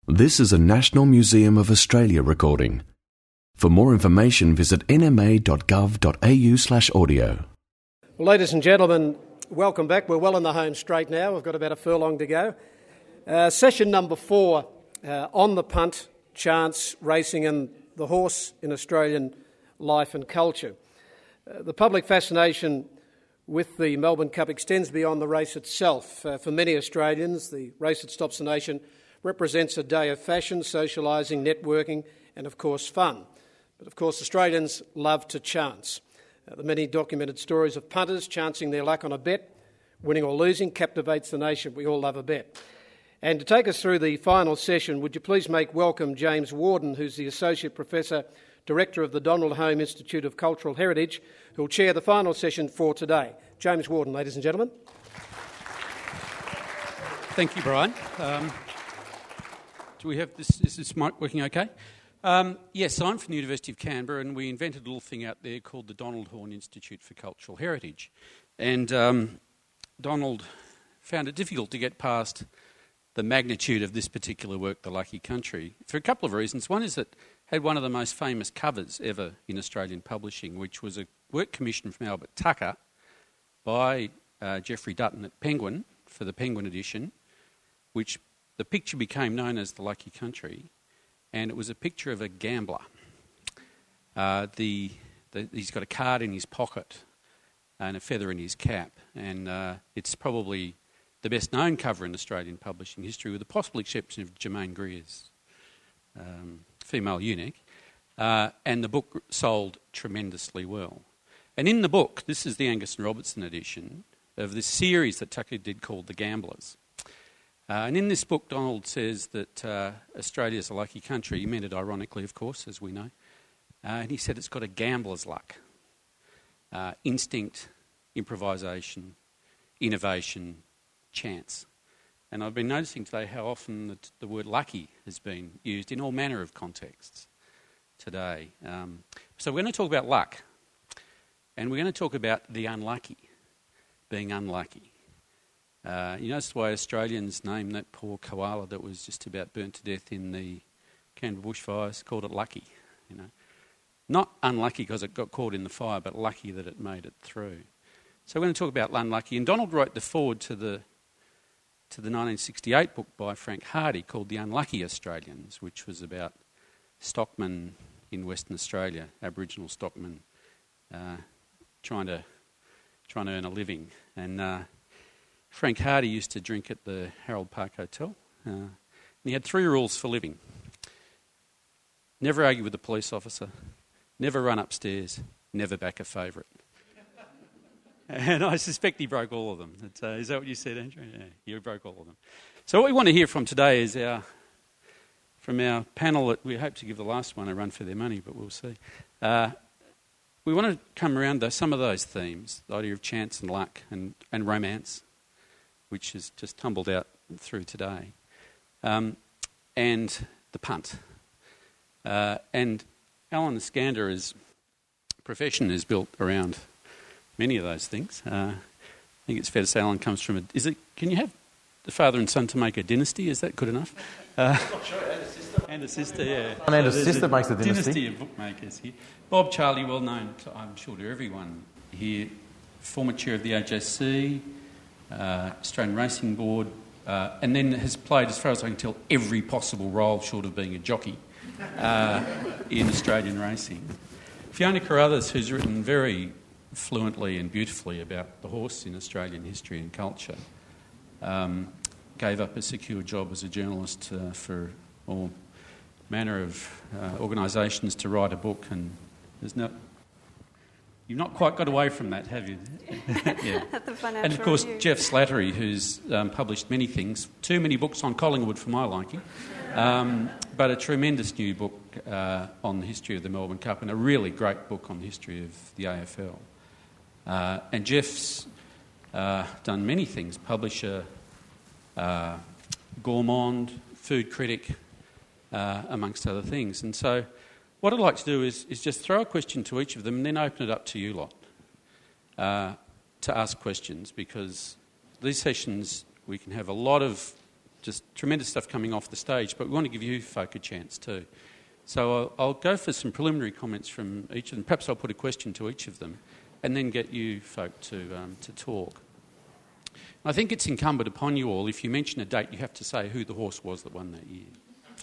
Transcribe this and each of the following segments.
This is a National Museum of Australia recording. For more information, visit nma.gov.au/audio. Well, ladies and gentlemen, welcome back. We're well in the home straight now. We've got about a furlong to go. Session number 4, on the punt, chance, racing and the horse in Australian life and culture. The public fascination with the Melbourne Cup extends beyond the race itself. For many Australians, the race that stops the nation represents a day of fashion, socialising, networking and, of course, fun. But, of course, Australians love to chance. The many documented stories of punters chancing their luck on a bet, winning or losing, captivates the nation. We all love a bet. And to take us through the final session, would you please make welcome James Warden, who's the Associate Professor, Director of the Donald Home Institute of Cultural Heritage, who will chair the final session for today. James Warden, ladies and gentlemen. Thank you, Brian. Do we have this? Is this mic working okay? Yes, I'm from the University of Canberra, and we invented a little thing out there called the Donald Horne Institute for Cultural Heritage. And Donald found it difficult to get past the magnitude of this particular work, The Lucky Country, for a couple of reasons. One is that it had one of the most famous covers ever in Australian publishing, which was a work commissioned from Albert Tucker by Geoffrey Dutton at Penguin for the Penguin edition, which the picture became known as The Lucky Country, and it was a picture of a gambler. He's got a card in his pocket and a feather in his cap, and it's probably the best-known cover in Australian publishing history, with the possible exception of Germaine Greer's Female Eunuch, and the book sold tremendously well. And in the book, this is the Angus and Robertson edition of this series that Tucker did called The Gamblers. And in this book, Donald says that Australia's a lucky country. He meant it ironically, of course, as we know. And he said it's got a gambler's luck. Instinct, improvisation, innovation, chance. And I've been noticing today how often the word lucky has been used in all manner of contexts today. So we're going to talk about luck. And we're going to talk about the unlucky, being unlucky. You notice why Australians named that poor koala that was just about burnt to death in the Canberra bushfires, called it lucky, you know. Not unlucky because it got caught in the fire, but lucky that it made it through. So we're going to talk about unlucky. And Donald wrote the foreword to the 1968 book by Frank Hardy called The Unlucky Australians, which was about stockmen in Western Australia, Aboriginal stockmen, trying to earn a living. And Frank Hardy used to drink at the Harold Park Hotel, and he had 3 rules for living. Never argue with a police officer, never run upstairs, never back a favourite. And I suspect he broke all of them. Is that what you said, Andrew? Yeah, you broke all of them. So what we want to hear from today is from our panel. We hope to give the last one a run for their money, but we'll see. We want to come around to some of those themes, the idea of chance and luck and romance, which has just tumbled out through today, and the punt. And Alan Skander's profession is built around many of those things. I think it's fair to say Alan comes from can you have the father and son to make a dynasty? Is that good enough? Not sure, and a sister, yeah. And a sister makes the dynasty. Dynasty of bookmakers here. Bob Charlie, well known, I'm sure, to everyone here, former chair of the AJC, Australian Racing Board, and then has played, as far as I can tell, every possible role short of being a jockey in Australian racing. Fiona Carruthers, who's written very fluently and beautifully about the horse in Australian history and culture, gave up a secure job as a journalist for all manner of organisations to write a book, and you've not quite got away from that, have you? Yeah. And of course, Review. Jeff Slattery, who's published many things, too many books on Collingwood for my liking, but a tremendous new book on the history of the Melbourne Cup, and a really great book on the history of the AFL. And Jeff's done many things: publisher, gourmand, food critic, amongst other things. And so what I'd like to do is just throw a question to each of them and then open it up to you lot to ask questions, because these sessions we can have a lot of just tremendous stuff coming off the stage, but we want to give you folk a chance too. So I'll go for some preliminary comments from each of them. Perhaps I'll put a question to each of them and then get you folk to talk. I think it's incumbent upon you all, if you mention a date, you have to say who the horse was that won that year.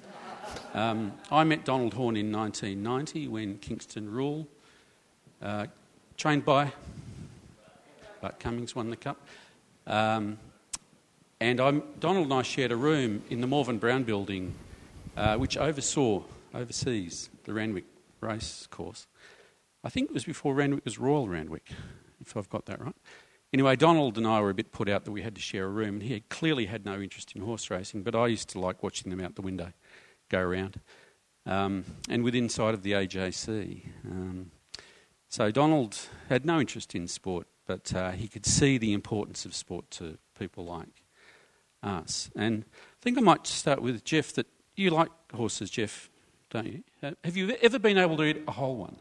I met Donald Horne in 1990 when Kingston Rule, trained by Bart Cummings, won the Cup. And Donald and I shared a room in the Morven Brown building, which oversees the Randwick race course. I think it was before Randwick was Royal Randwick, if I've got that right. Anyway, Donald and I were a bit put out that we had to share a room, and he clearly had no interest in horse racing, but I used to like watching them out the window go around, and within sight of the AJC. So Donald had no interest in sport, but he could see the importance of sport to people like us. And I think I might start with Jeff, that you like horses, Jeff, don't you? Have you ever been able to eat a whole one?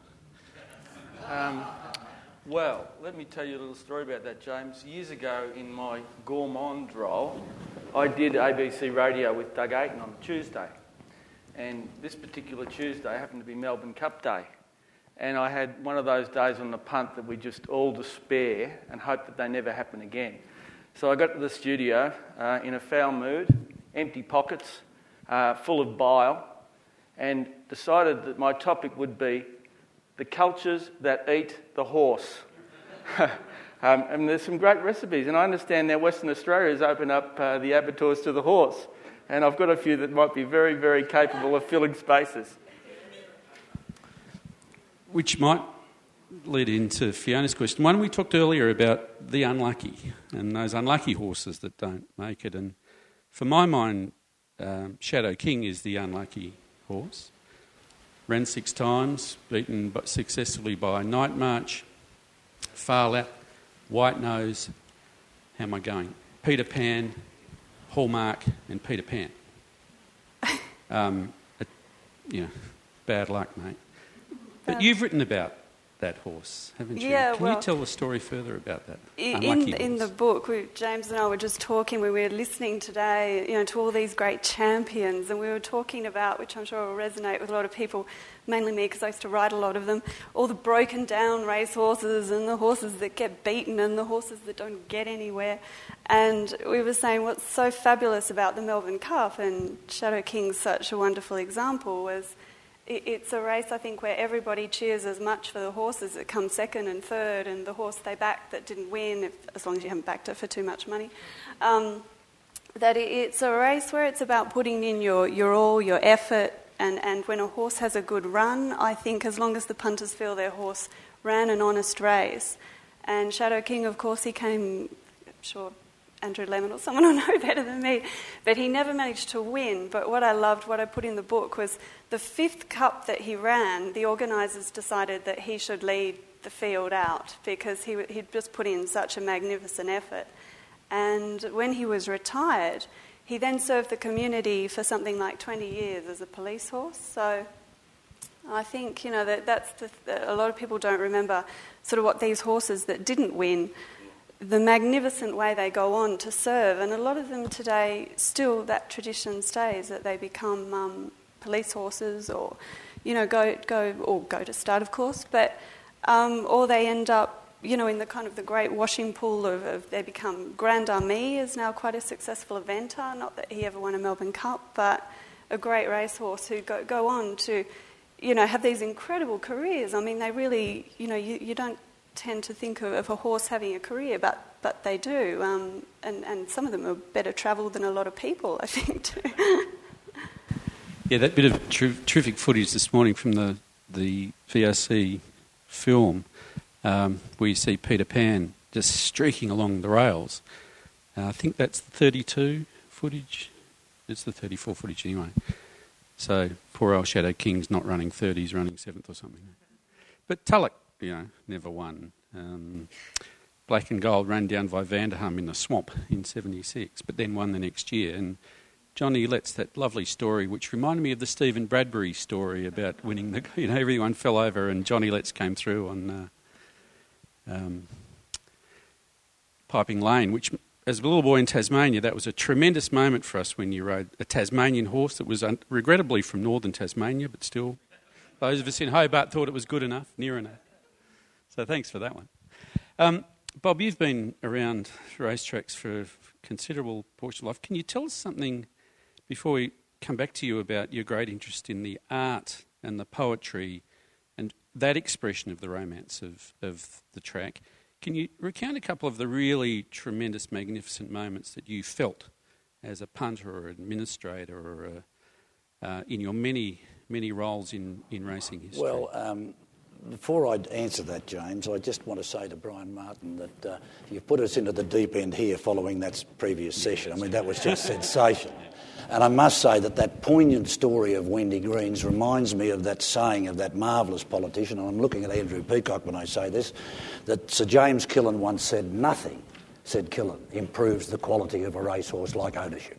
Well, let me tell you a little story about that, James. Years ago, in my gourmand role, I did ABC Radio with Doug Ayton on Tuesday. And this particular Tuesday happened to be Melbourne Cup Day. And I had one of those days on the punt that we just all despair and hope that they never happen again. So I got to the studio in a foul mood, empty pockets, full of bile, and decided that my topic would be the cultures that eat the horse. And there's some great recipes, and I understand now Western Australia has opened up the abattoirs to the horse, and I've got a few that might be very, very capable of filling spaces. Which might lead into Fiona's question. One, we talked earlier about the unlucky and those unlucky horses that don't make it, and for my mind, Shadow King is the unlucky horse. Ran 6 times, beaten successfully by Night March, Farlap, White Nose, how am I going? Peter Pan, Hallmark and Peter Pan. Bad luck, mate. But you've written about that horse, haven't you? Yeah, Can you tell the story further about that? In the book, James and I were just talking, we were listening today, to all these great champions, and we were talking about, which I'm sure will resonate with a lot of people, mainly me because I used to ride a lot of them, all the broken down race horses and the horses that get beaten and the horses that don't get anywhere. And we were saying what's so fabulous about the Melbourne Cup, and Shadow King's such a wonderful example, was it's a race, I think, where everybody cheers as much for the horses that come second and third, and the horse they backed that didn't win, as long as you haven't backed it for too much money. That it's a race where it's about putting in your all, your effort, and when a horse has a good run, I think as long as the punters feel their horse ran an honest race. And Shadow King, of course, he came, I'm sure Andrew Lemon or someone will know better than me, but he never managed to win. But what I loved, what I put in the book, was the 5th cup that he ran, the organisers decided that he should lead the field out because he'd just put in such a magnificent effort. And when he was retired, he then served the community for something like 20 years as a police horse. So I think, that's a lot of people don't remember sort of what these horses that didn't win, the magnificent way they go on to serve. And a lot of them today, still that tradition stays, that they become police horses or, go to stud, of course, but or they end up, in the kind of the great washing pool of they become Grand Army is now quite a successful eventer, not that he ever won a Melbourne Cup, but a great racehorse who go on to, have these incredible careers. I mean, they really, you don't tend to think of a horse having a career, but they do, and some of them are better travelled than a lot of people, I think, too. Yeah, that bit of terrific footage this morning from the VRC film, where you see Peter Pan just streaking along the rails. I think that's the 32 footage. It's the 34 footage anyway. So poor old Shadow King's not running 30s, running 7th or something. But Tulloch, never won. Black and Gold ran down by Vanderham in the swamp in 76, but then won the next year. And Johnny Letts, that lovely story, which reminded me of the Stephen Bradbury story about winning everyone fell over and Johnny Letts came through on Piping Lane, which as a little boy in Tasmania, that was a tremendous moment for us when you rode a Tasmanian horse that was regrettably from northern Tasmania, but still, those of us in Hobart thought it was good enough, near enough. So thanks for that one. Bob, you've been around racetracks for a considerable portion of life. Can you tell us something, before we come back to you, about your great interest in the art and the poetry and that expression of the romance of the track? Can you recount a couple of the really tremendous, magnificent moments that you felt as a punter or administrator or in your many, many roles in racing history? Well, before I answer that, James, I just want to say to Brian Martin that you've put us into the deep end here following that previous session. I mean, that was just sensational. And I must say that poignant story of Wendy Green's reminds me of that saying of that marvellous politician, and I'm looking at Andrew Peacock when I say this, that Sir James Killen once said, "Nothing," said Killen, "improves the quality of a racehorse like ownership."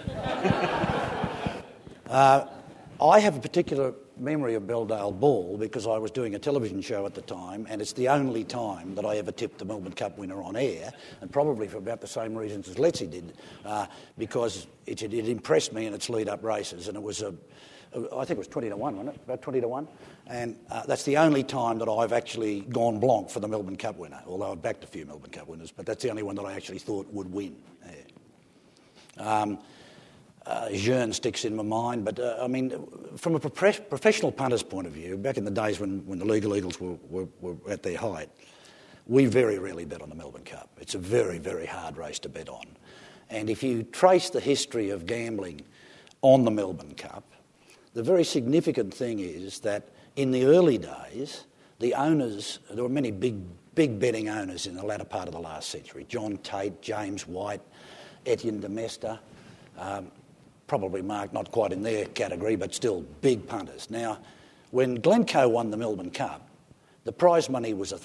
I have a particular memory of Belledale Ball because I was doing a television show at the time, and it's the only time that I ever tipped the Melbourne Cup winner on air, and probably for about the same reasons as Letzi did, because it impressed me in its lead-up races, and it was I think it was 20-1, wasn't it? About 20-1, and that's the only time that I've actually gone blanc for the Melbourne Cup winner, although I've backed a few Melbourne Cup winners, but that's the only one that I actually thought would win. Yeah. Jeune sticks in my mind, but I mean, from a professional punter's point of view, back in the days when the Legal Eagles were at their height, we very rarely bet on the Melbourne Cup. It's a very, very hard race to bet on. And if you trace the history of gambling on the Melbourne Cup, the very significant thing is that in the early days, the owners, there were many big betting owners in the latter part of the last century. John Tate, James White, Etienne de Mester, probably Mark not quite in their category, but still big punters. Now, when Glencoe won the Melbourne Cup, the prize money was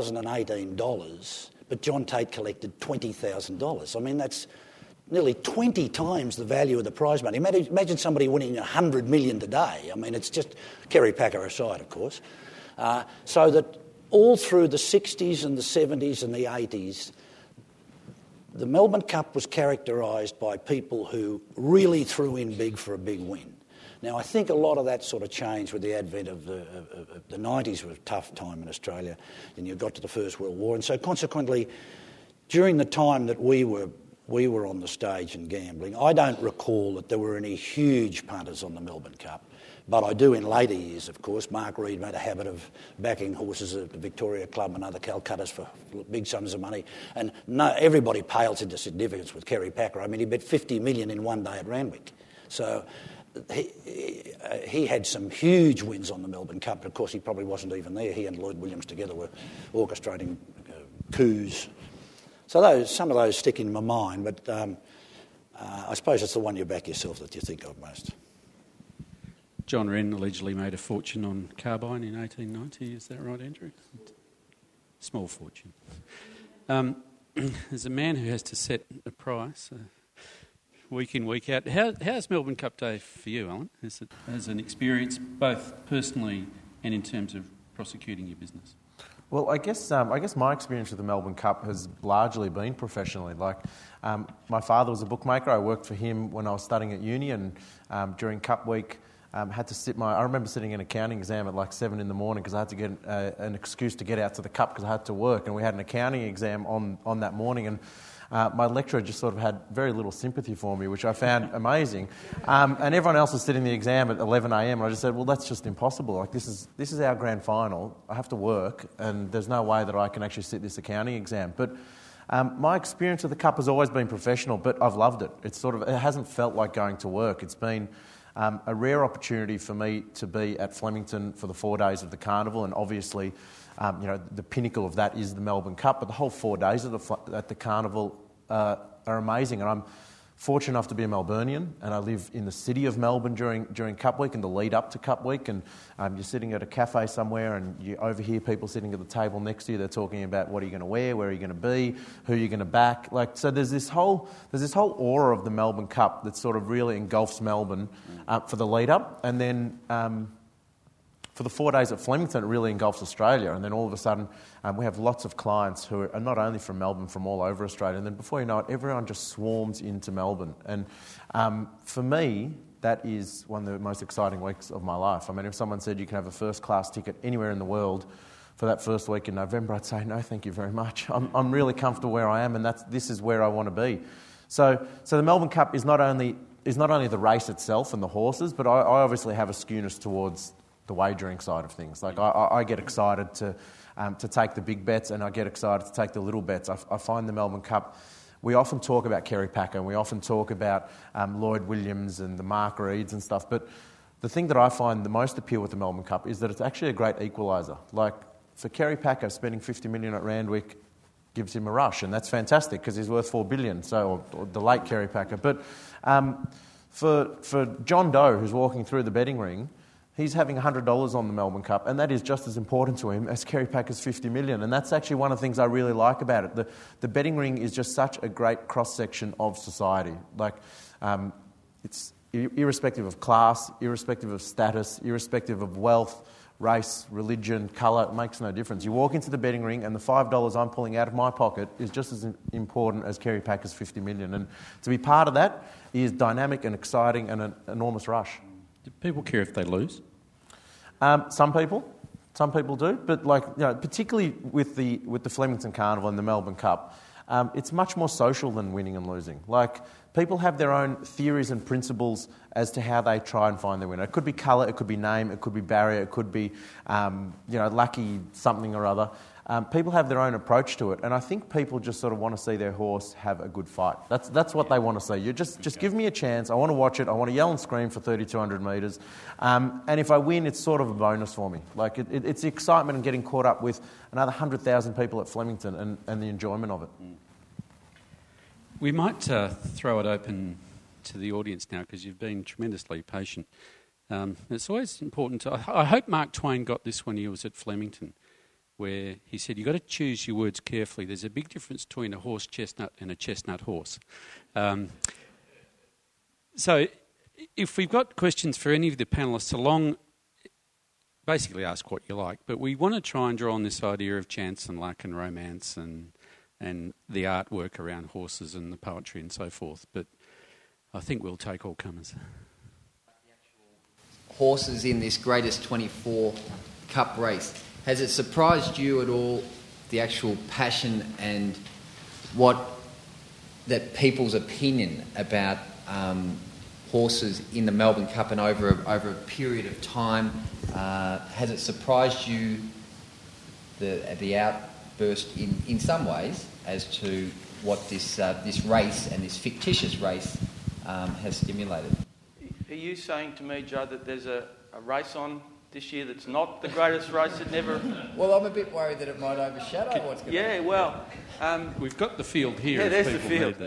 $1,018, but John Tate collected $20,000. I mean, that's nearly 20 times the value of the prize money. Imagine somebody winning $100 million today. I mean, it's just, Kerry Packer aside, of course. So that all through the 60s and the 70s and the 80s, the Melbourne Cup was characterised by people who really threw in big for a big win. Now, I think a lot of that sort of changed with the advent of the 90s was a tough time in Australia, and you got to the First World War, and so consequently, during the time that we were on the stage and gambling, I don't recall that there were any huge punters on the Melbourne Cup. But I do in later years, of course. Mark Reid made a habit of backing horses at the Victoria Club and other Calcuttas for big sums of money. And everybody pales into significance with Kerry Packer. I mean, he bet $50 million in one day at Randwick. So he had some huge wins on the Melbourne Cup, but of course he probably wasn't even there. He and Lloyd Williams together were orchestrating coups. So some of those stick in my mind, but I suppose it's the one you back yourself that you think of most. John Wren allegedly made a fortune on Carbine in 1890. Is that right, Andrew? Small fortune. As a man who has to set a price week in, week out, how's Melbourne Cup Day for you, Alan? As an experience, both personally and in terms of prosecuting your business? Well, I guess my experience with the Melbourne Cup has largely been professionally. Like, my father was a bookmaker. I worked for him when I was studying at uni, and during Cup Week, had to sit I remember sitting an accounting exam at like 7 in the morning because I had to get an excuse to get out to the Cup because I had to work, and we had an accounting exam on that morning, and my lecturer just sort of had very little sympathy for me, which I found amazing. And everyone else was sitting the exam at 11 a.m. and I just said, well, that's just impossible. Like, this is our grand final. I have to work, and there's no way that I can actually sit this accounting exam. But my experience of the Cup has always been professional, but I've loved it. It hasn't felt like going to work. It's been a rare opportunity for me to be at Flemington for the 4 days of the carnival, and obviously, the pinnacle of that is the Melbourne Cup. But the whole 4 days at the carnival are amazing, and I'm fortunate enough to be a Melburnian, and I live in the city of Melbourne during Cup Week and the lead up to Cup Week, and you're sitting at a cafe somewhere and you overhear people sitting at the table next to you. They're talking about what are you going to wear, where are you going to be, who are you going to back. Like, so there's this whole aura of the Melbourne Cup that sort of really engulfs Melbourne for the lead up, and then for the 4 days at Flemington, it really engulfs Australia. And then all of a sudden, we have lots of clients who are not only from Melbourne, from all over Australia. And then before you know it, everyone just swarms into Melbourne. And for me, that is one of the most exciting weeks of my life. I mean, if someone said you can have a first-class ticket anywhere in the world for that first week in November, I'd say, no, thank you very much. I'm really comfortable where I am, and this is where I want to be. So the Melbourne Cup is not only the race itself and the horses, but I obviously have a skewness towards the wagering side of things. Like I get excited to take the big bets, and I get excited to take the little bets. I find the Melbourne Cup. We often talk about Kerry Packer, and we often talk about Lloyd Williams and the Mark Reeds and stuff, but the thing that I find the most appeal with the Melbourne Cup is that it's actually a great equaliser. Like, for Kerry Packer, spending $50 million at Randwick gives him a rush, and that's fantastic because he's worth $4 billion, or the late Kerry Packer. But for John Doe, who's walking through the betting ring, he's having $100 on the Melbourne Cup, and that is just as important to him as Kerry Packer's $50 million. And that's actually one of the things I really like about it. The betting ring is just such a great cross-section of society. Like, it's irrespective of class, irrespective of status, irrespective of wealth, race, religion, colour, it makes no difference. You walk into the betting ring and the $5 I'm pulling out of my pocket is just as important as Kerry Packer's $50 million. And to be part of that is dynamic and exciting and an enormous rush. Do people care if they lose? Some people do, but particularly with the Flemington Carnival and the Melbourne Cup, it's much more social than winning and losing. Like, people have their own theories and principles as to how they try and find their winner. It could be colour, it could be name, it could be barrier, it could be lucky something or other. People have their own approach to it, and I think people just sort of want to see their horse have a good fight. That's what they want to see. You just give me a chance. I want to watch it. I want to yell and scream for 3,200 metres, and if I win, it's sort of a bonus for me. Like it's the excitement and getting caught up with another 100,000 people at Flemington and the enjoyment of it. We might throw it open to the audience now because you've been tremendously patient. It's always important to... I hope Mark Twain got this when he was at Flemington, where he said, you've got to choose your words carefully. There's a big difference between a horse chestnut and a chestnut horse. So if we've got questions for any of the panellists basically ask what you like, but we want to try and draw on this idea of chance and luck and romance and the artwork around horses and the poetry and so forth. But I think we'll take all comers. Horses in this greatest 24 Cup race. Has it surprised you at all, the actual passion and that people's opinion about horses in the Melbourne Cup and over a period of time? Has it surprised you the outburst in some ways as to what this race and this fictitious race has stimulated? Are you saying to me, Joe, that there's a race on this year that's not the greatest race that never... Well, I'm a bit worried that it might overshadow what's going to happen. Yeah, well... we've got the field here. Yeah, there's the field.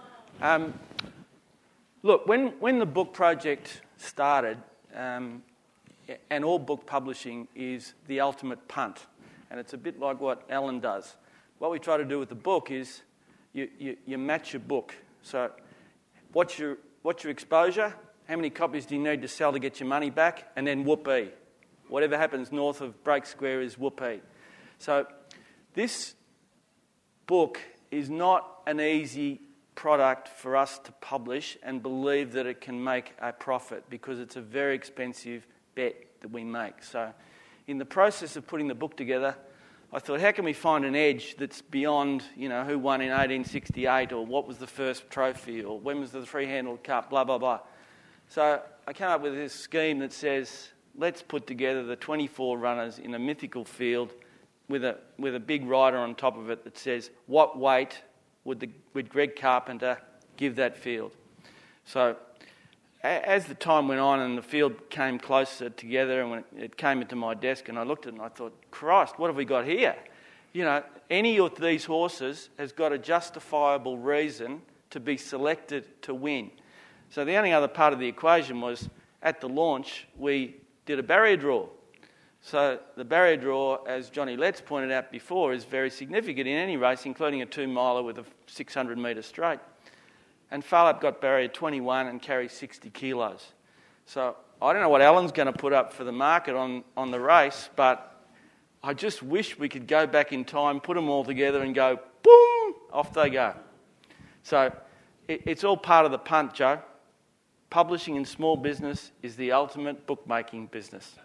Look, when the book project started, and all book publishing is the ultimate punt, and it's a bit like what Alan does. What we try to do with the book is you match your book. So what's your exposure? How many copies do you need to sell to get your money back? And then whoopee. Whatever happens north of Break Square is whoopee. So this book is not an easy product for us to publish and believe that it can make a profit, because it's a very expensive bet that we make. So in the process of putting the book together, I thought, how can we find an edge that's beyond, who won in 1868, or what was the first trophy, or when was the three-handled cup, blah, blah, blah. So I came up with this scheme that says, let's put together the 24 runners in a mythical field with a big rider on top of it that says, what weight would Greg Carpenter give that field? So as the time went on and the field came closer together, and when it came into my desk and I looked at it and I thought, Christ, what have we got here? Any of these horses has got a justifiable reason to be selected to win. So the only other part of the equation was, at the launch, we did a barrier draw. So the barrier draw, as Johnny Letts pointed out before, is very significant in any race, including a 2-miler with a 600-metre straight. And Phar Lap got barrier 21 and carries 60 kilos. So I don't know what Alan's going to put up for the market on the race, but I just wish we could go back in time, put them all together and go, boom, off they go. So it's all part of the punt, Joe. Publishing in small business is the ultimate bookmaking business.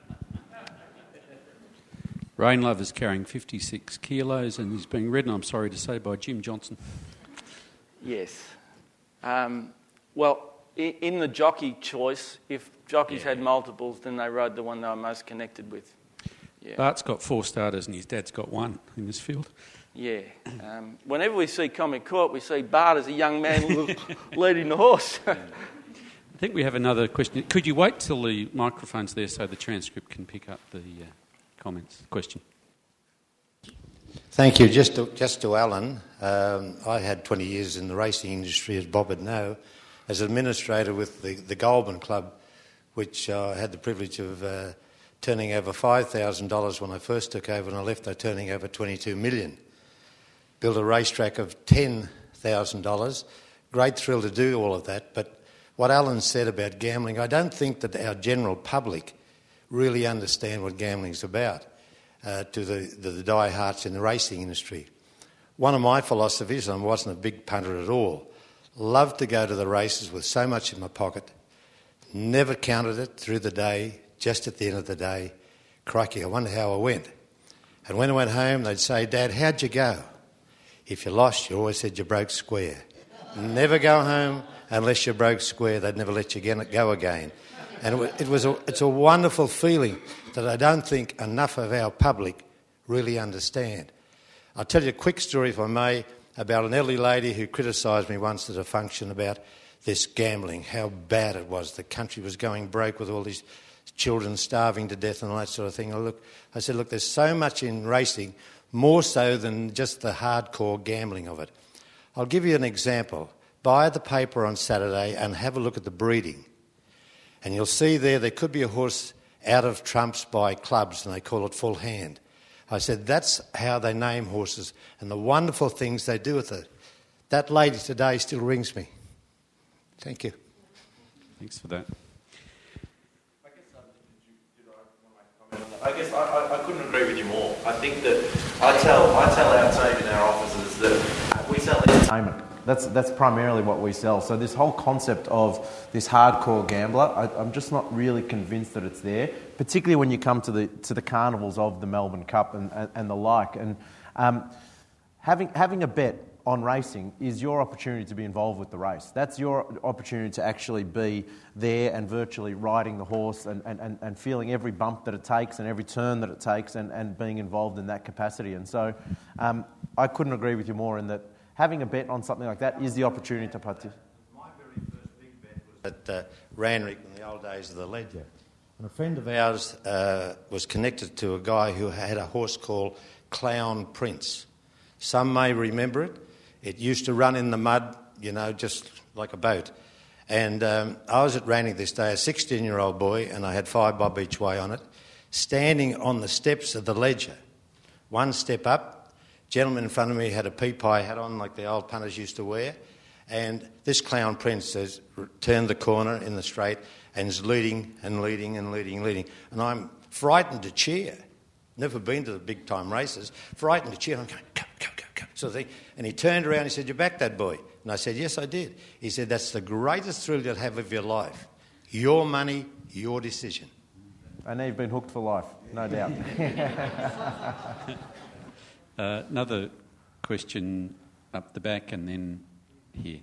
Rain Love is carrying 56 kilos and is being ridden, I'm sorry to say, by Jim Johnson. Yes. Well, in the jockey choice, if jockeys had multiples, then they rode the one they were most connected with. Yeah. Bart's got 4 starters and his dad's got 1 in this field. Yeah. Whenever we see Comic Court, we see Bart as a young man leading the horse. I think we have another question. Could you wait till the microphone's there so the transcript can pick up the question? Thank you. Just to Alan, I had 20 years in the racing industry, as Bob would know, as administrator with the Goulburn Club, which I had the privilege of turning over $5,000 when I first took over, and I left there turning over $22 million. Built a racetrack of $10,000. Great thrill to do all of that, but what Alan said about gambling, I don't think that our general public really understand what gambling's about, to the diehards in the racing industry. One of my philosophies, and I wasn't a big punter at all, loved to go to the races with so much in my pocket, never counted it through the day, just at the end of the day, crikey, I wonder how I went. And when I went home, they'd say, Dad, how'd you go? If you lost, you always said you broke square. Never go home unless you broke square. They'd never let you go again. And it's a wonderful feeling that I don't think enough of our public really understand. I'll tell you a quick story, if I may, about an elderly lady who criticised me once at a function about this gambling, how bad it was. The country was going broke with all these children starving to death and all that sort of thing. I said, look, there's so much in racing, more so than just the hardcore gambling of it. I'll give you an example. Buy the paper on Saturday and have a look at the breeding. And you'll see there could be a horse out of trumps by clubs, and they call it full hand. I said, that's how they name horses and the wonderful things they do with it. That lady today still rings me. Thank you. Thanks for that. I guess I couldn't agree with you more. I think that I tell our team in our offices that we sell entertainment. That's primarily what we sell. So this whole concept of this hardcore gambler, I'm just not really convinced that it's there, particularly when you come to the carnivals of the Melbourne Cup and the like. And having a bet on racing is your opportunity to be involved with the race. That's your opportunity to actually be there and virtually riding the horse and feeling every bump that it takes and every turn that it takes and being involved in that capacity. And so I couldn't agree with you more in that having a bet on something like that is the opportunity to participate. My very first big bet was at Randwick in the old days of the Ledger. And a friend of ours was connected to a guy who had a horse called Clown Prince. Some may remember it. It used to run in the mud, just like a boat. And I was at Randwick this day, a 16-year-old boy, and I had 5 bob each way on it, standing on the steps of the Ledger. One step up, gentleman in front of me had a pea pie hat on like the old punters used to wear, and this Clown Prince has turned the corner in the straight and is leading and leading and leading and leading. And I'm frightened to cheer. Never been to the big-time races. Frightened to cheer. I'm going, go, go, go, go, sort of thing. And he turned around and he said, you backed that boy? And I said, yes, I did. He said, that's the greatest thrill you'll have of your life. Your money, your decision. I know you've been hooked for life, no doubt. Another question up the back and then here.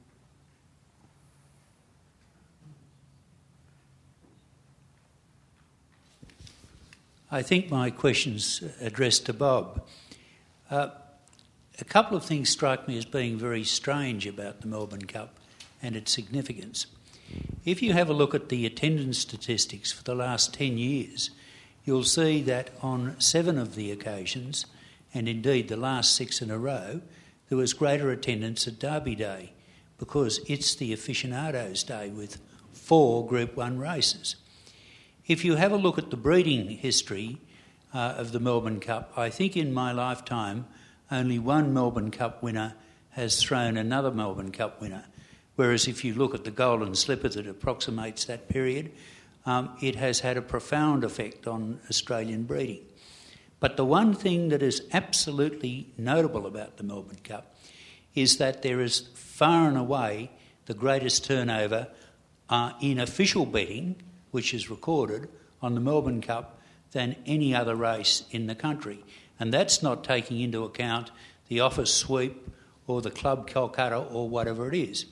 I think my question's addressed to Bob. A couple of things strike me as being very strange about the Melbourne Cup and its significance. If you have a look at the attendance statistics for the last 10 years, you'll see that on 7 of the occasions, and indeed the last 6 in a row, there was greater attendance at Derby Day because it's the aficionados' day with 4 Group 1 races. If you have a look at the breeding history of the Melbourne Cup, I think in my lifetime only one Melbourne Cup winner has thrown another Melbourne Cup winner, whereas if you look at the Golden Slipper that approximates that period, it has had a profound effect on Australian breeding. But the one thing that is absolutely notable about the Melbourne Cup is that there is far and away the greatest turnover in official betting, which is recorded on the Melbourne Cup, than any other race in the country. And that's not taking into account the office sweep or the Club Calcutta or whatever it is.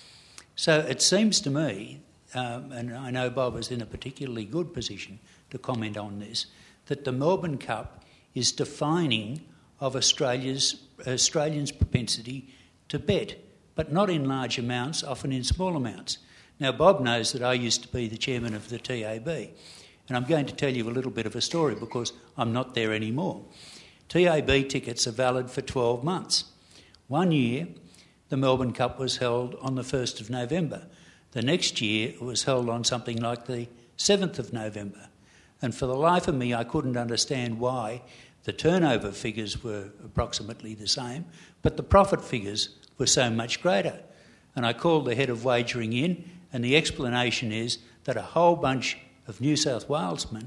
So it seems to me, and I know Bob is in a particularly good position to comment on this, that the Melbourne Cup is defining of Australians' propensity to bet, but not in large amounts, often in small amounts. Now, Bob knows that I used to be the chairman of the TAB, and I'm going to tell you a little bit of a story because I'm not there anymore. TAB tickets are valid for 12 months. One year, the Melbourne Cup was held on the 1st of November. The next year, it was held on something like the 7th of November. And for the life of me, I couldn't understand why the turnover figures were approximately the same, but the profit figures were so much greater. And I called the head of wagering in, and the explanation is that a whole bunch of New South Walesmen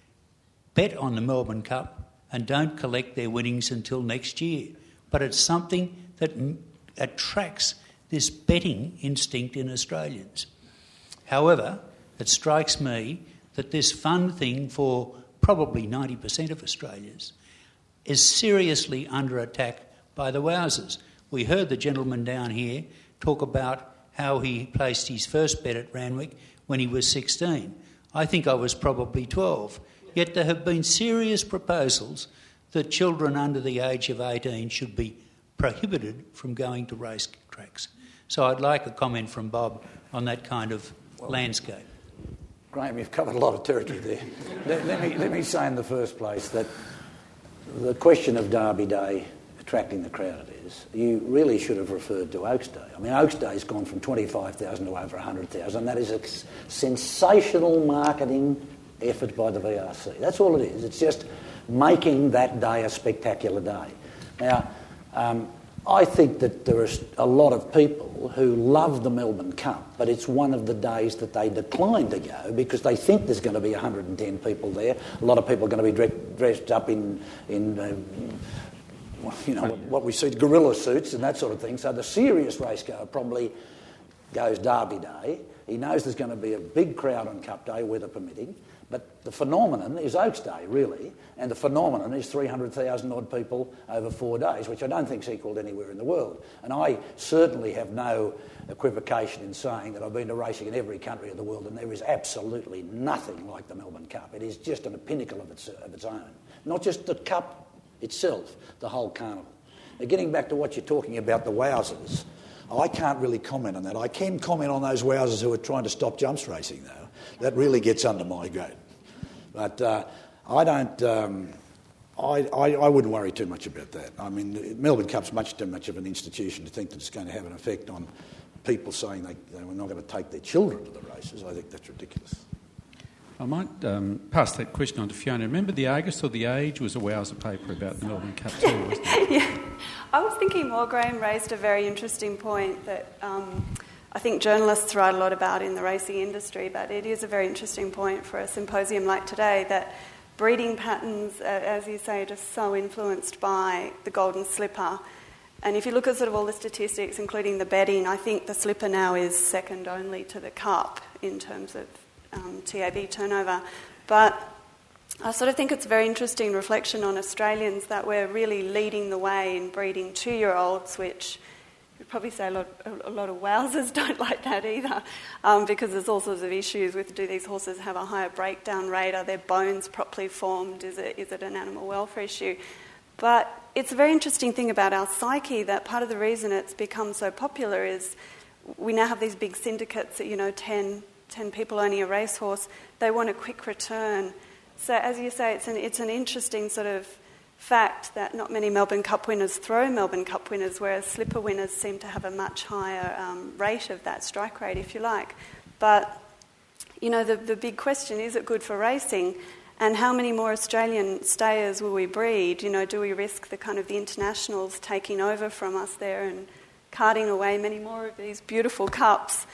bet on the Melbourne Cup and don't collect their winnings until next year. But it's something that attracts this betting instinct in Australians. However, it strikes me that this fun thing for probably 90% of Australians is seriously under attack by the wowsers. We heard the gentleman down here talk about how he placed his first bet at Randwick when he was 16. I think I was probably 12. Yet there have been serious proposals that children under the age of 18 should be prohibited from going to race tracks. So I'd like a comment from Bob on that kind of landscape. Graham, you've covered a lot of territory there. let me say in the first place that the question of Derby Day attracting the crowd is, you really should have referred to Oaks Day. I mean, Oaks Day's gone from 25,000 to over 100,000. That is a sensational marketing effort by the VRC. That's all it is. It's just making that day a spectacular day. Now, I think that there are a lot of people who love the Melbourne Cup, but it's one of the days that they decline to go because they think there's going to be 110 people there. A lot of people are going to be dressed up in what we see, gorilla suits and that sort of thing. So the serious racegoer probably goes Derby Day. He knows there's going to be a big crowd on Cup Day, weather permitting. But the phenomenon is Oaks Day, really, and the phenomenon is 300,000 odd people over 4 days, which I don't think is equalled anywhere in the world. And I certainly have no equivocation in saying that I've been to racing in every country of the world, and there is absolutely nothing like the Melbourne Cup. It is just a pinnacle of its own. Not just the Cup itself, the whole carnival. Now, getting back to what you're talking about, the wowsers, I can't really comment on that. I can comment on those wowsers who are trying to stop jumps racing, though. That really gets under my goat. But I don't. I wouldn't worry too much about that. I mean, Melbourne Cup's much too much of an institution to think that it's going to have an effect on people saying they were not going to take their children to the races. I think that's ridiculous. I might pass that question on to Fiona. Remember the Argus or the Age was a wowser paper about the Melbourne Cup too, wasn't it? Yeah. I was thinking more, Graham raised a very interesting point that I think journalists write a lot about in the racing industry, but it is a very interesting point for a symposium like today that breeding patterns, as you say, are just so influenced by the Golden Slipper. And if you look at sort of all the statistics, including the betting, I think the Slipper now is second only to the Cup in terms of TAB turnover. But I sort of think it's a very interesting reflection on Australians that we're really leading the way in breeding 2-year-olds, which you'd probably say a lot of wowsers don't like that either, because there's all sorts of issues with, do these horses have a higher breakdown rate? Are their bones properly formed? Is it an animal welfare issue? But it's a very interesting thing about our psyche that part of the reason it's become so popular is we now have these big syndicates that, 10 people owning a racehorse. They want a quick return. So as you say, it's an interesting sort of fact that not many Melbourne Cup winners throw Melbourne Cup winners, whereas slipper winners seem to have a much higher rate of that strike rate, if you like. But, the big question, is it good for racing? And how many more Australian stayers will we breed? Do we risk the internationals taking over from us there and carting away many more of these beautiful cups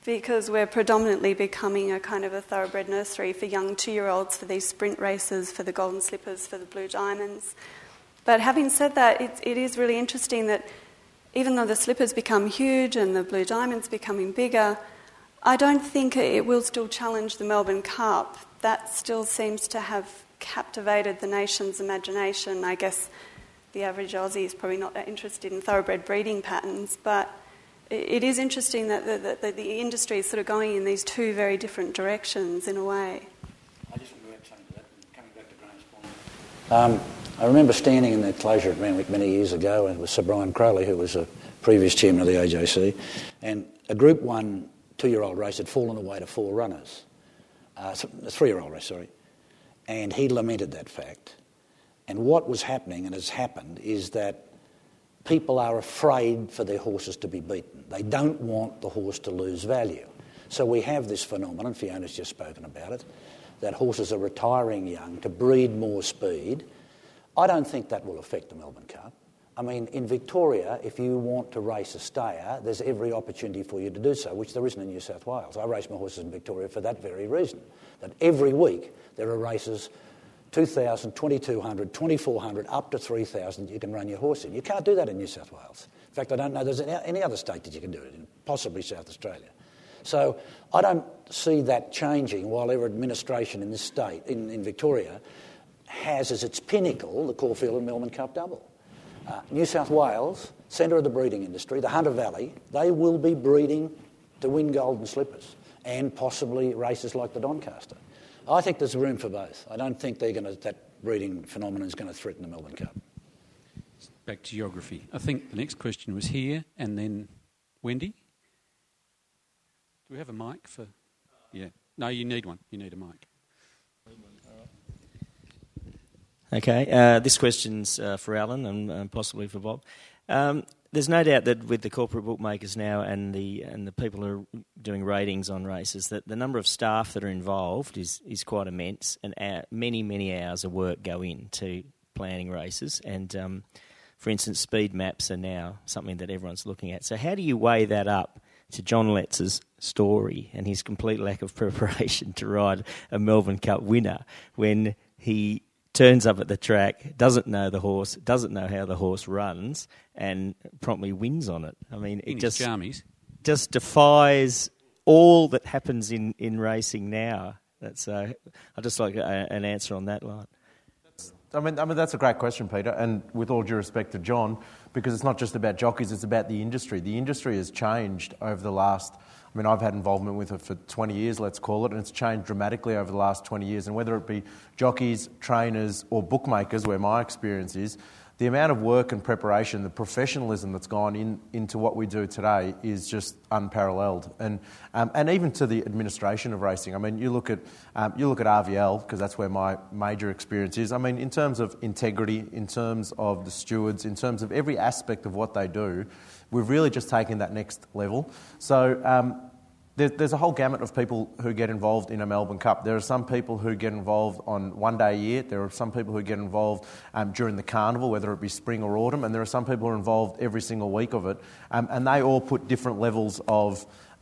because we're predominantly becoming a kind of a thoroughbred nursery for young 2-year-olds, for these sprint races, for the Golden Slippers, for the Blue Diamonds. But having said that, it is really interesting that even though the Slippers become huge and the Blue Diamonds becoming bigger, I don't think it will still challenge the Melbourne Cup. That still seems to have captivated the nation's imagination. I guess the average Aussie is probably not that interested in thoroughbred breeding patterns, but it is interesting that the industry is sort of going in these two very different directions in a way. I just want to add something to that, coming back to Graham's point. I remember standing in the enclosure at Randwick many years ago, and it was Sir Brian Crowley, who was a previous chairman of the AJC, and a Group 1 2-year-old race had fallen away to 4 runners. A 3-year-old race, sorry. And he lamented that fact. And what was happening, and has happened, is that people are afraid for their horses to be beaten. They don't want the horse to lose value. So we have this phenomenon, Fiona's just spoken about it, that horses are retiring young to breed more speed. I don't think that will affect the Melbourne Cup. I mean, in Victoria, if you want to race a stayer, there's every opportunity for you to do so, which there isn't in New South Wales. I race my horses in Victoria for that very reason, that every week there are races 2,000, 2,200, 2,400, up to 3,000 you can run your horse in. You can't do that in New South Wales. In fact, I don't know there's any other state that you can do it in, possibly South Australia. So I don't see that changing while our administration in this state, in Victoria, has as its pinnacle the Caulfield and Melbourne Cup double. New South Wales, centre of the breeding industry, the Hunter Valley, they will be breeding to win Golden Slippers and possibly races like the Doncaster. I think there's room for both. I don't think that breeding phenomenon is going to threaten the Melbourne Cup. Back to geography. I think the next question was here, and then Wendy. Do we have a mic for? Yeah. No, you need one. You need a mic. Okay. This question's for Alan and possibly for Bob. There's no doubt that with the corporate bookmakers now and the people who are doing ratings on races, that the number of staff that are involved is quite immense, and many hours of work go into planning races. And for instance, speed maps are now something that everyone's looking at. So how do you weigh that up to John Letz's story and his complete lack of preparation to ride a Melbourne Cup winner when he turns up at the track, doesn't know the horse, doesn't know how the horse runs, and promptly wins on it? I mean, it just defies all that happens in racing now. That's I'd just like an answer on that line. I mean that's a great question, Peter, and with all due respect to John, because it's not just about jockeys, it's about the industry. The industry has changed over the last... I mean, I've had involvement with it for 20 years, let's call it, and it's changed dramatically over the last 20 years. And whether it be jockeys, trainers or bookmakers, where my experience is, the amount of work and preparation, the professionalism that's gone into what we do today is just unparalleled. And even to the administration of racing. I mean, you look at RVL, because that's where my major experience is. I mean, in terms of integrity, in terms of the stewards, in terms of every aspect of what they do, we've really just taken that next level. So there's a whole gamut of people who get involved in a Melbourne Cup. There are some people who get involved on one day a year. There are some people who get involved during the carnival, whether it be spring or autumn. And there are some people who are involved every single week of it. And they all put different levels of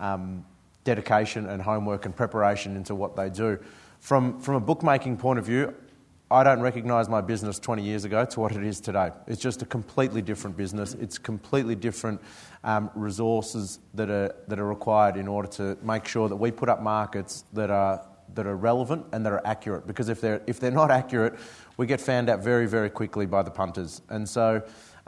dedication and homework and preparation into what they do. From a bookmaking point of view, I don't recognise my business 20 years ago to what it is today. It's just a completely different business. It's completely different resources that are required in order to make sure that we put up markets that are relevant and that are accurate. Because if they're not accurate, we get found out very, very quickly by the punters. And so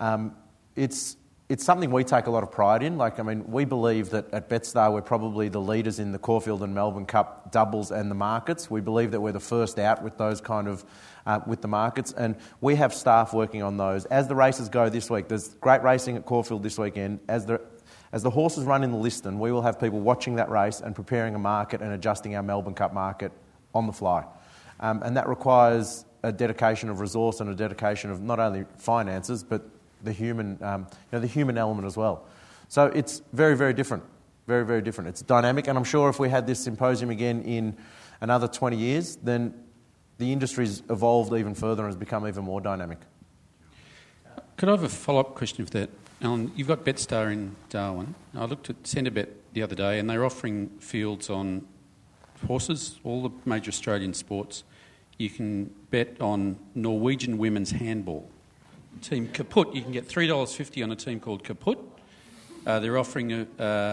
it's something we take a lot of pride in. Like, I mean, we believe that at Betstar we're probably the leaders in the Caulfield and Melbourne Cup doubles and the markets. We believe that we're the first out with those kind of with the markets, and we have staff working on those. As the races go this week, there's great racing at Caulfield this weekend. As the horses run in the Liston, we will have people watching that race and preparing a market and adjusting our Melbourne Cup market on the fly. And that requires a dedication of resource and a dedication of not only finances, but the human element as well. So it's very, very different. Very, very different. It's dynamic, and I'm sure if we had this symposium again in another 20 years, then the industry's evolved even further and has become even more dynamic. Could I have a follow-up question for that? Alan, you've got BetStar in Darwin. I looked at Centrebet the other day and they're offering fields on horses, all the major Australian sports. You can bet on Norwegian women's handball. Team Kaput, you can get $3.50 on a team called Kaput. They're offering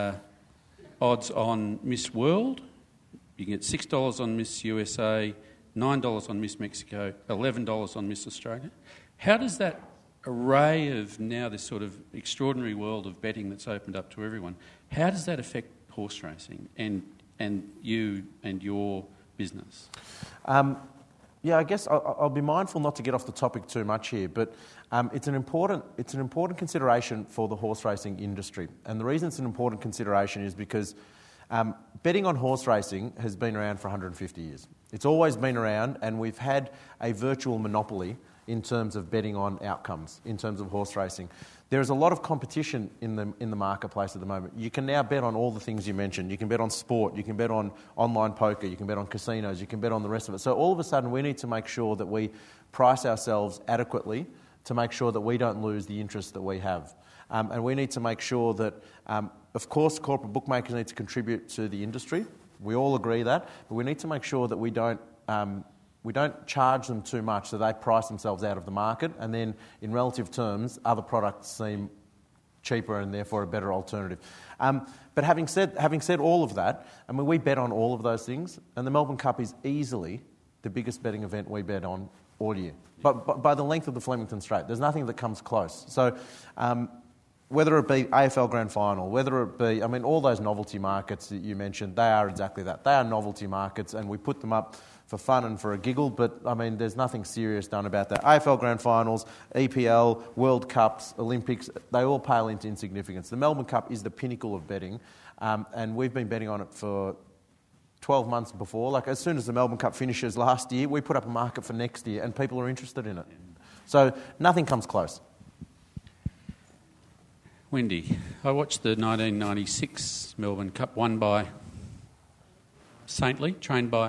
odds on Miss World. You can get $6 on Miss USA, $9 on Miss Mexico, $11 on Miss Australia. How does that array of now this sort of extraordinary world of betting that's opened up to everyone, how does that affect horse racing and you and your business? Yeah, I guess I'll be mindful not to get off the topic too much here, but it's an important consideration for the horse racing industry. And the reason it's an important consideration is because betting on horse racing has been around for 150 years. It's always been around, and we've had a virtual monopoly in terms of betting on outcomes, in terms of horse racing. There is a lot of competition in the marketplace at the moment. You can now bet on all the things you mentioned. You can bet on sport, you can bet on online poker, you can bet on casinos, you can bet on the rest of it. So all of a sudden we need to make sure that we price ourselves adequately to make sure that we don't lose the interest that we have. And we need to make sure that, of course, corporate bookmakers need to contribute to the industry. We all agree that, but we need to make sure that we don't charge them too much so they price themselves out of the market, and then in relative terms other products seem cheaper and therefore a better alternative. But having said all of that, I mean, we bet on all of those things, and the Melbourne Cup is easily the biggest betting event we bet on all year. But by the length of the Flemington Straight, there's nothing that comes close. So whether it be AFL Grand Final, whether it be, I mean, all those novelty markets that you mentioned, they are exactly that. They are novelty markets, and we put them up for fun and for a giggle, but I mean, there's nothing serious done about that. AFL Grand Finals, EPL, World Cups, Olympics, they all pale into insignificance. The Melbourne Cup is the pinnacle of betting, and we've been betting on it for 12 months before. Like, as soon as the Melbourne Cup finishes last year, we put up a market for next year, and people are interested in it. So nothing comes close. Wendy, I watched the 1996 Melbourne Cup, won by Saintly, trained by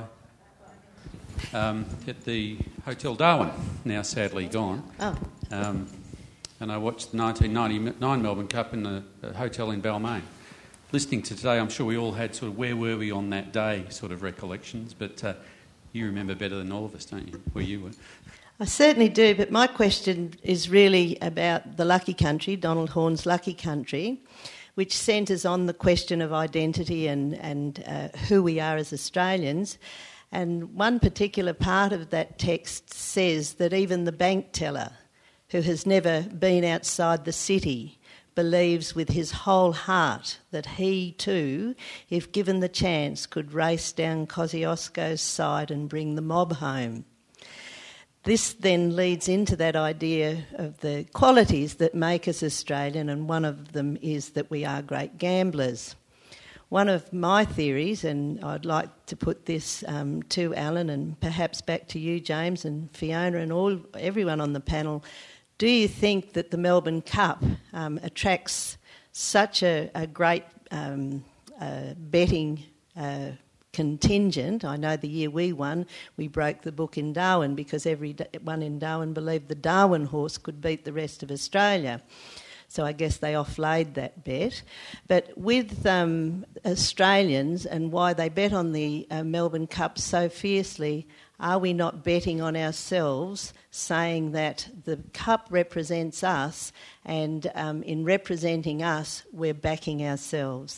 at the Hotel Darwin, now sadly gone. Oh. And I watched the 1999 Melbourne Cup in the hotel in Balmain. Listening to today, I'm sure we all had sort of where were we on that day sort of recollections, but you remember better than all of us, don't you, where you were? I certainly do, but my question is really about the Lucky Country, Donald Horne's Lucky Country, which centres on the question of identity and who we are as Australians. And one particular part of that text says that even the bank teller, who has never been outside the city, believes with his whole heart that he too, if given the chance, could race down Kosciuszko's side and bring the mob home. This then leads into that idea of the qualities that make us Australian, and one of them is that we are great gamblers. One of my theories, and I'd like to put this to Alan and perhaps back to you, James, and Fiona and everyone on the panel, do you think that the Melbourne Cup attracts such a great betting contingent? I know the year we won, we broke the book in Darwin because everyone in Darwin believed the Darwin horse could beat the rest of Australia. So I guess they offlaid that bet. But with Australians and why they bet on the Melbourne Cup so fiercely, are we not betting on ourselves, saying that the Cup represents us, and in representing us, we're backing ourselves?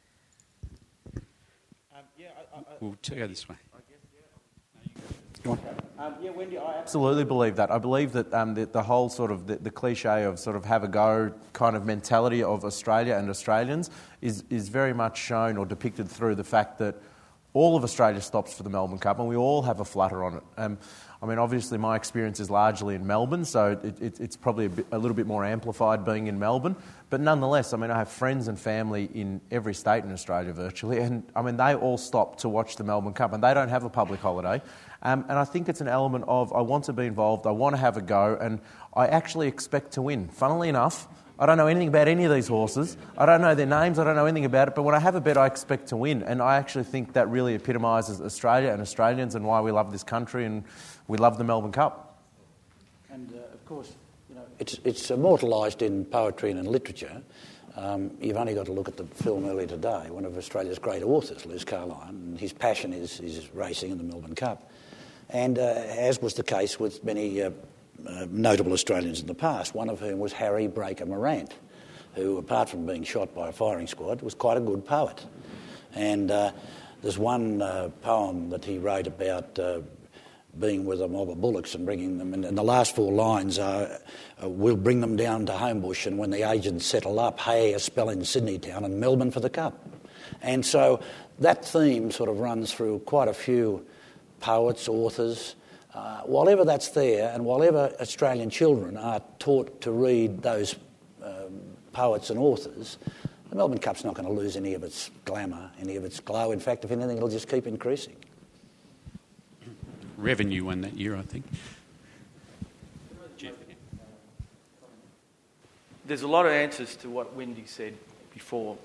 We'll go this way. Yeah, Wendy, I absolutely believe that. I believe that the whole sort of the cliche of sort of have a go kind of mentality of Australia and Australians is very much shown or depicted through the fact that all of Australia stops for the Melbourne Cup and we all have a flutter on it. I mean, obviously my experience is largely in Melbourne, so it's probably a little bit more amplified being in Melbourne. But nonetheless, I mean, I have friends and family in every state in Australia virtually, and I mean, they all stop to watch the Melbourne Cup and they don't have a public holiday. And I think it's an element of I want to be involved, I want to have a go, and I actually expect to win. Funnily enough, I don't know anything about any of these horses. I don't know their names, I don't know anything about it, but when I have a bet, I expect to win. And I actually think that really epitomises Australia and Australians and why we love this country and we love the Melbourne Cup. And, of course, It's immortalised in poetry and in literature. You've only got to look at the film earlier today, one of Australia's great authors, Lewis Carlyon, and his passion is racing in the Melbourne Cup. And as was the case with many notable Australians in the past, one of whom was Harry Breaker Morant, who, apart from being shot by a firing squad, was quite a good poet. And there's one poem that he wrote about being with a mob of bullocks and bringing them, and the last 4 lines are, we'll bring them down to Homebush, and when the agents settle up, hey, a spell in Sydney town and Melbourne for the Cup. And so that theme sort of runs through quite a few poets, authors. While ever that's there, and while ever Australian children are taught to read those poets and authors, the Melbourne Cup's not going to lose any of its glamour, any of its glow. In fact, if anything, it'll just keep increasing. Revenue won that year, I think. There's a lot of answers to what Wendy said before.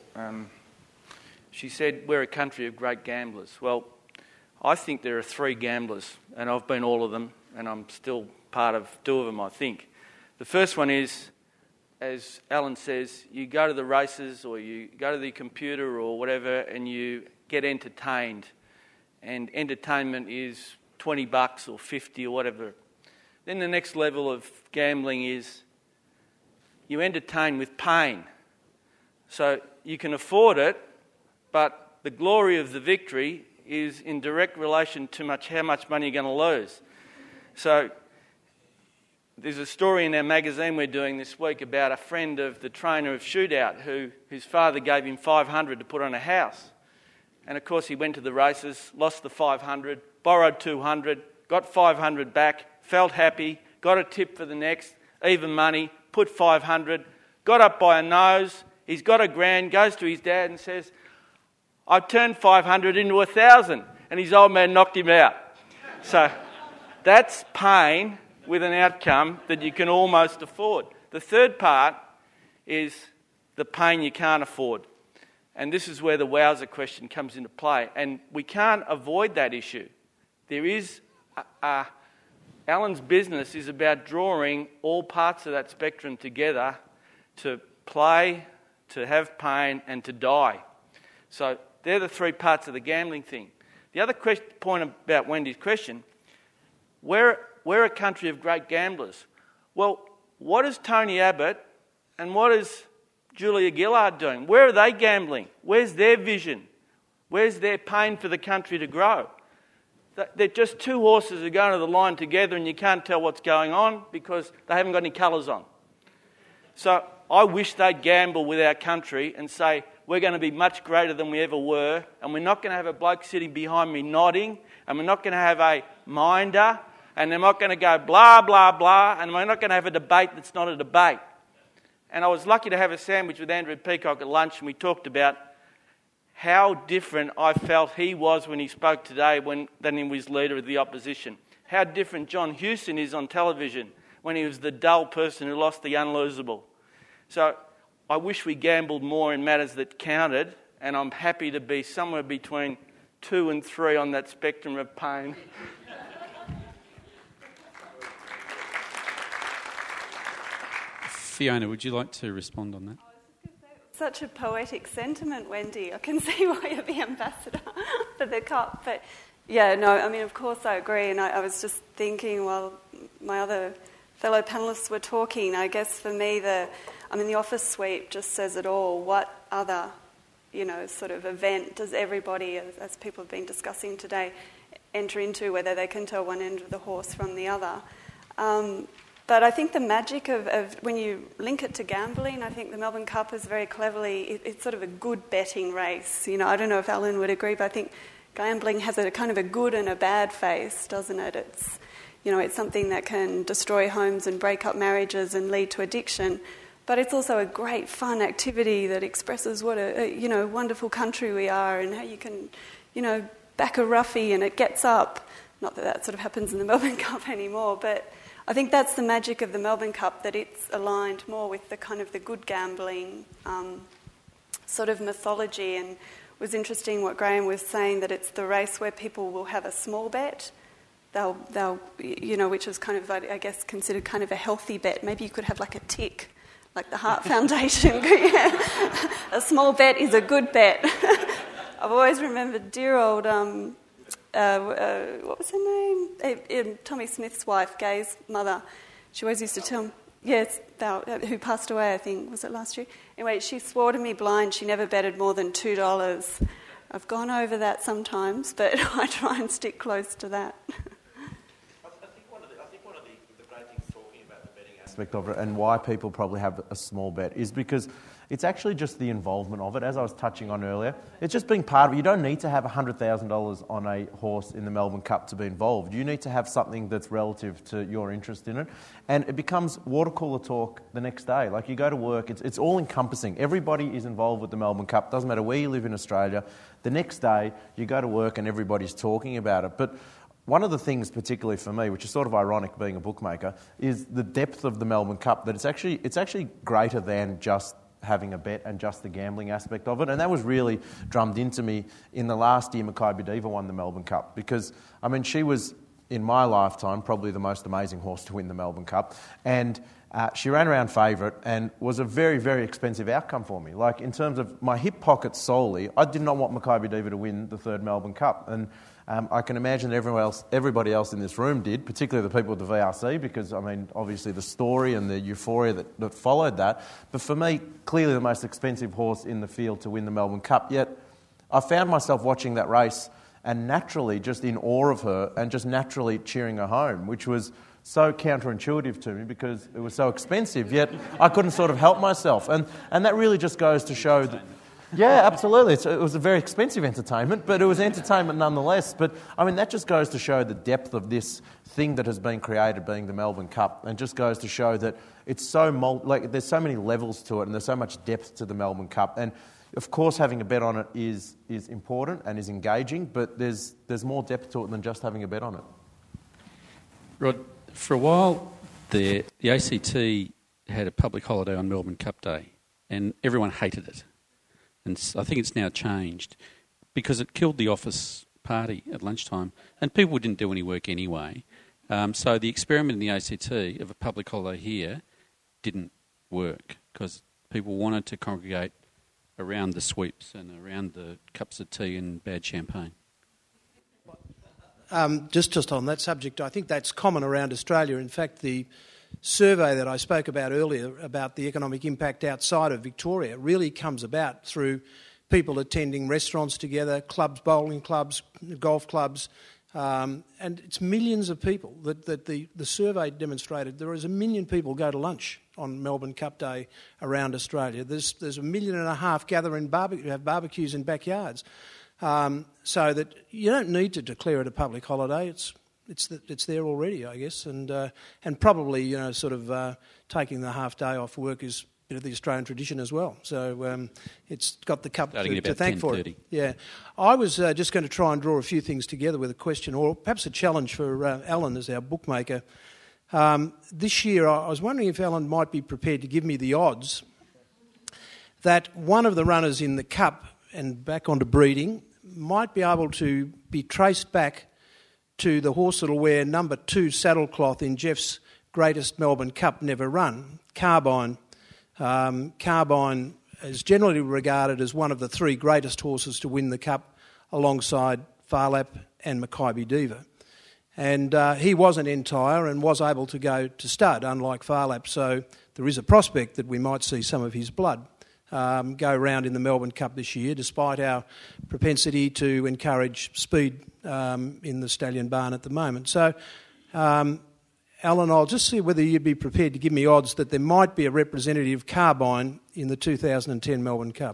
She said, we're a country of great gamblers. Well, I think there are 3 gamblers, and I've been all of them, and I'm still part of 2 of them, I think. The first one is, as Alan says, you go to the races or you go to the computer or whatever and you get entertained. And entertainment is $20 or 50 or whatever. Then the next level of gambling is you entertain with pain. So you can afford it, but the glory of the victory is in direct relation to how much money you're going to lose. So there's a story in our magazine we're doing this week about a friend of the trainer of Shootout whose father gave him $500 to put on a house. And of course he went to the races, lost the $500, borrowed $200, got $500 back, felt happy, got a tip for the next, even money, put $500, got up by a nose, he's got $1,000, goes to his dad and says, I turned $500 into $1,000, and his old man knocked him out. So that's pain with an outcome that you can almost afford. The third part is the pain you can't afford. And this is where the wowzer question comes into play. And we can't avoid that issue. There is Alan's business is about drawing all parts of that spectrum together to play, to have pain, and to die. So they're the 3 parts of the gambling thing. The other point about Wendy's question, we're a country of great gamblers. Well, what is Tony Abbott and what is Julia Gillard doing? Where are they gambling? Where's their vision? Where's their pain for the country to grow? They're just 2 horses are going to the line together and you can't tell what's going on because they haven't got any colours on. So I wish they'd gamble with our country and say, we're going to be much greater than we ever were, and we're not going to have a bloke sitting behind me nodding, and we're not going to have a minder, and they're not going to go blah, blah, blah, and we're not going to have a debate that's not a debate. And I was lucky to have a sandwich with Andrew Peacock at lunch, and we talked about how different I felt he was when he spoke today than he was leader of the opposition. How different John Hewson is on television when he was the dull person who lost the unlosable. So I wish we gambled more in matters that counted, and I'm happy to be somewhere between 2 and 3 on that spectrum of pain. Fiona, would you like to respond on that? Such a poetic sentiment, Wendy. I can see why you're the ambassador for the Cup. But yeah, no, I mean, of course I agree. And I was just thinking while my other fellow panellists were talking, I guess for me the office sweep just says it all. What other, sort of event does everybody, as people have been discussing today, enter into, whether they can tell one end of the horse from the other? But I think the magic of when you link it to gambling, I think the Melbourne Cup is very cleverly, it's sort of a good betting race. I don't know if Alan would agree, but I think gambling has a kind of a good and a bad face, doesn't it? It's something that can destroy homes and break up marriages and lead to addiction. But it's also a great fun activity that expresses what a wonderful country we are and how you can, back a roughie and it gets up. Not that sort of happens in the Melbourne Cup anymore, but I think that's the magic of the Melbourne Cup, that it's aligned more with the kind of the good gambling sort of mythology. And it was interesting what Graham was saying, that it's the race where people will have a small bet they'll which is kind of, I guess, considered kind of a healthy bet. Maybe you could have like a tick, like the Heart Foundation. A small bet is a good bet. I've always remembered dear old, what was her name? Tommy Smith's wife, Gay's mother. She always used to tell me, who passed away, I think, was it last year? Anyway, she swore to me blind she never betted more than $2. I've gone over that sometimes, but I try and stick close to that. I think one of the great things talking about the betting aspect of it and why people probably have a small bet is because it's actually just the involvement of it, as I was touching on earlier. It's just being part of it. You don't need to have $100,000 on a horse in the Melbourne Cup to be involved. You need to have something that's relative to your interest in it. And it becomes water cooler talk the next day. Like, you go to work, it's all encompassing. Everybody is involved with the Melbourne Cup. Doesn't matter where you live in Australia. The next day, you go to work and everybody's talking about it. But one of the things, particularly for me, which is sort of ironic being a bookmaker, is the depth of the Melbourne Cup, that it's actually greater than just having a bet and just the gambling aspect of it. And that was really drummed into me in the last year Makybe Diva won the Melbourne Cup, because, I mean, she was, in my lifetime, probably the most amazing horse to win the Melbourne Cup. And she ran around favourite and was a very, very expensive outcome for me. Like, in terms of my hip pocket solely, I did not want Makybe Diva to win the third Melbourne Cup. And I can imagine everybody else in this room did, particularly the people with the VRC, because, I mean, obviously the story and the euphoria that followed that. But for me, clearly the most expensive horse in the field to win the Melbourne Cup. Yet I found myself watching that race and naturally just in awe of her and just naturally cheering her home, which was so counterintuitive to me because it was so expensive, yet I couldn't sort of help myself. And that really just goes to show that... Yeah, absolutely. It was a very expensive entertainment, but it was entertainment nonetheless. But, I mean, that just goes to show the depth of this thing that has been created, being the Melbourne Cup, and just goes to show that it's so there's so many levels to it and there's so much depth to the Melbourne Cup. And, of course, having a bet on it is important and is engaging, but there's more depth to it than just having a bet on it. Rod, for a while, the ACT had a public holiday on Melbourne Cup Day, and everyone hated it. And I think it's now changed because it killed the office party at lunchtime, and people didn't do any work anyway. So the experiment in the ACT of a public holiday here didn't work because people wanted to congregate around the sweeps and around the cups of tea and bad champagne. Just on that subject, I think that's common around Australia. In fact, the survey that I spoke about earlier about the economic impact outside of Victoria really comes about through people attending restaurants together, clubs, bowling clubs, golf clubs, and it's millions of people that the survey demonstrated. There is 1 million people go to lunch on Melbourne Cup Day around Australia. There's 1.5 million gather and have barbecues in backyards, so that you don't need to declare it a public holiday. It's there already, I guess, and probably taking the half day off work is a bit of the Australian tradition as well. So it's got the cup to thank for it. Yeah, I was just going to try and draw a few things together with a question, or perhaps a challenge for Alan as our bookmaker. This year, I was wondering if Alan might be prepared to give me the odds that one of the runners in the Cup and back onto breeding might be able to be traced back to the horse that'll wear number 2 saddlecloth in Jeff's greatest Melbourne Cup never run, Carbine. Carbine is generally regarded as one of the 3 greatest horses to win the Cup alongside Phar Lap and Makybe Diva. And he was an entire and was able to go to stud, unlike Phar Lap, so there is a prospect that we might see some of his blood go round in the Melbourne Cup this year, despite our propensity to encourage speed in the Stallion Barn at the moment. So, Alan, I'll just see whether you'd be prepared to give me odds that there might be a representative Carbine in the 2010 Melbourne Cup.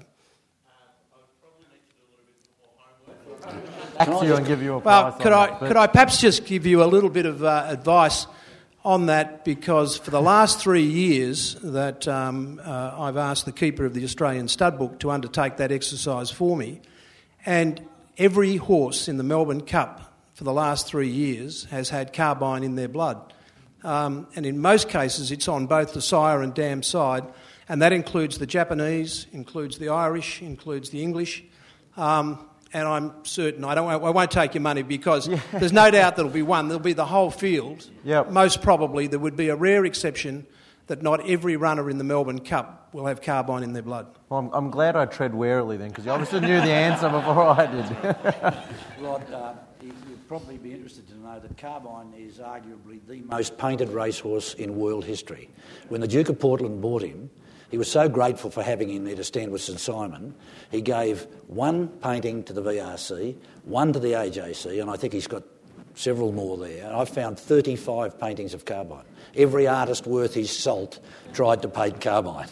Actually, I'll give you a prize. Well, could I perhaps just give you a little bit of advice on that, because for the last 3 years that I've asked the keeper of the Australian Stud Book to undertake that exercise for me, and every horse in the Melbourne Cup for the last 3 years has had Carbine in their blood. And in most cases it's on both the sire and dam side, and that includes the Japanese, includes the Irish, includes the English. and I'm certain, I won't take your money because there's no doubt there'll be one. There'll be the whole field. Yep. Most probably there would be a rare exception that not every runner in the Melbourne Cup will have carbine in their blood. Well, I'm glad I tread warily then, because you obviously knew the answer before I did. Rod, you'd probably be interested to know that carbine is arguably the most painted racehorse in world history. When the Duke of Portland bought him, he was so grateful for having him there to stand with St Simon, he gave one painting to the VRC, one to the AJC, and I think he's got several more there. I've found 35 paintings of carbine. Every artist worth his salt tried to paint carbine.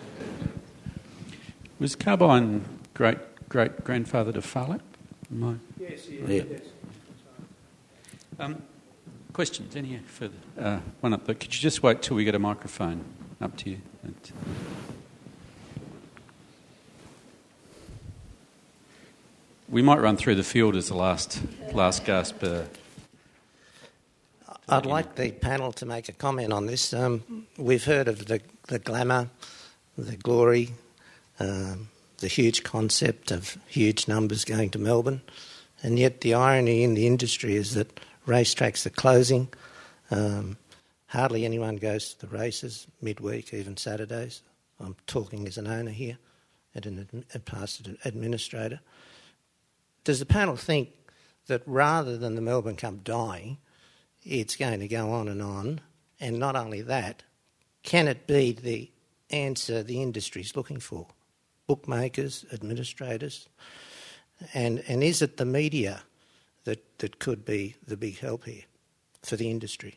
Was carbine great-grandfather to Phar Lap? Yes, yeah. Yes. Questions? Any further? One up there. Could you just wait till we get a microphone up to you? We might run through the field as the last gasp. I'd like the panel to make a comment on this. We've heard of the glamour, the glory, the huge concept of huge numbers going to Melbourne, and yet the irony in the industry is that racetracks are closing. Hardly anyone goes to the races midweek, even Saturdays. I'm talking as an owner here and a past administrator. Does the panel think that rather than the Melbourne Cup dying, it's going to go on? And not only that, can it be the answer the industry's looking for? Bookmakers, administrators, and is it the media that could be the big help here for the industry?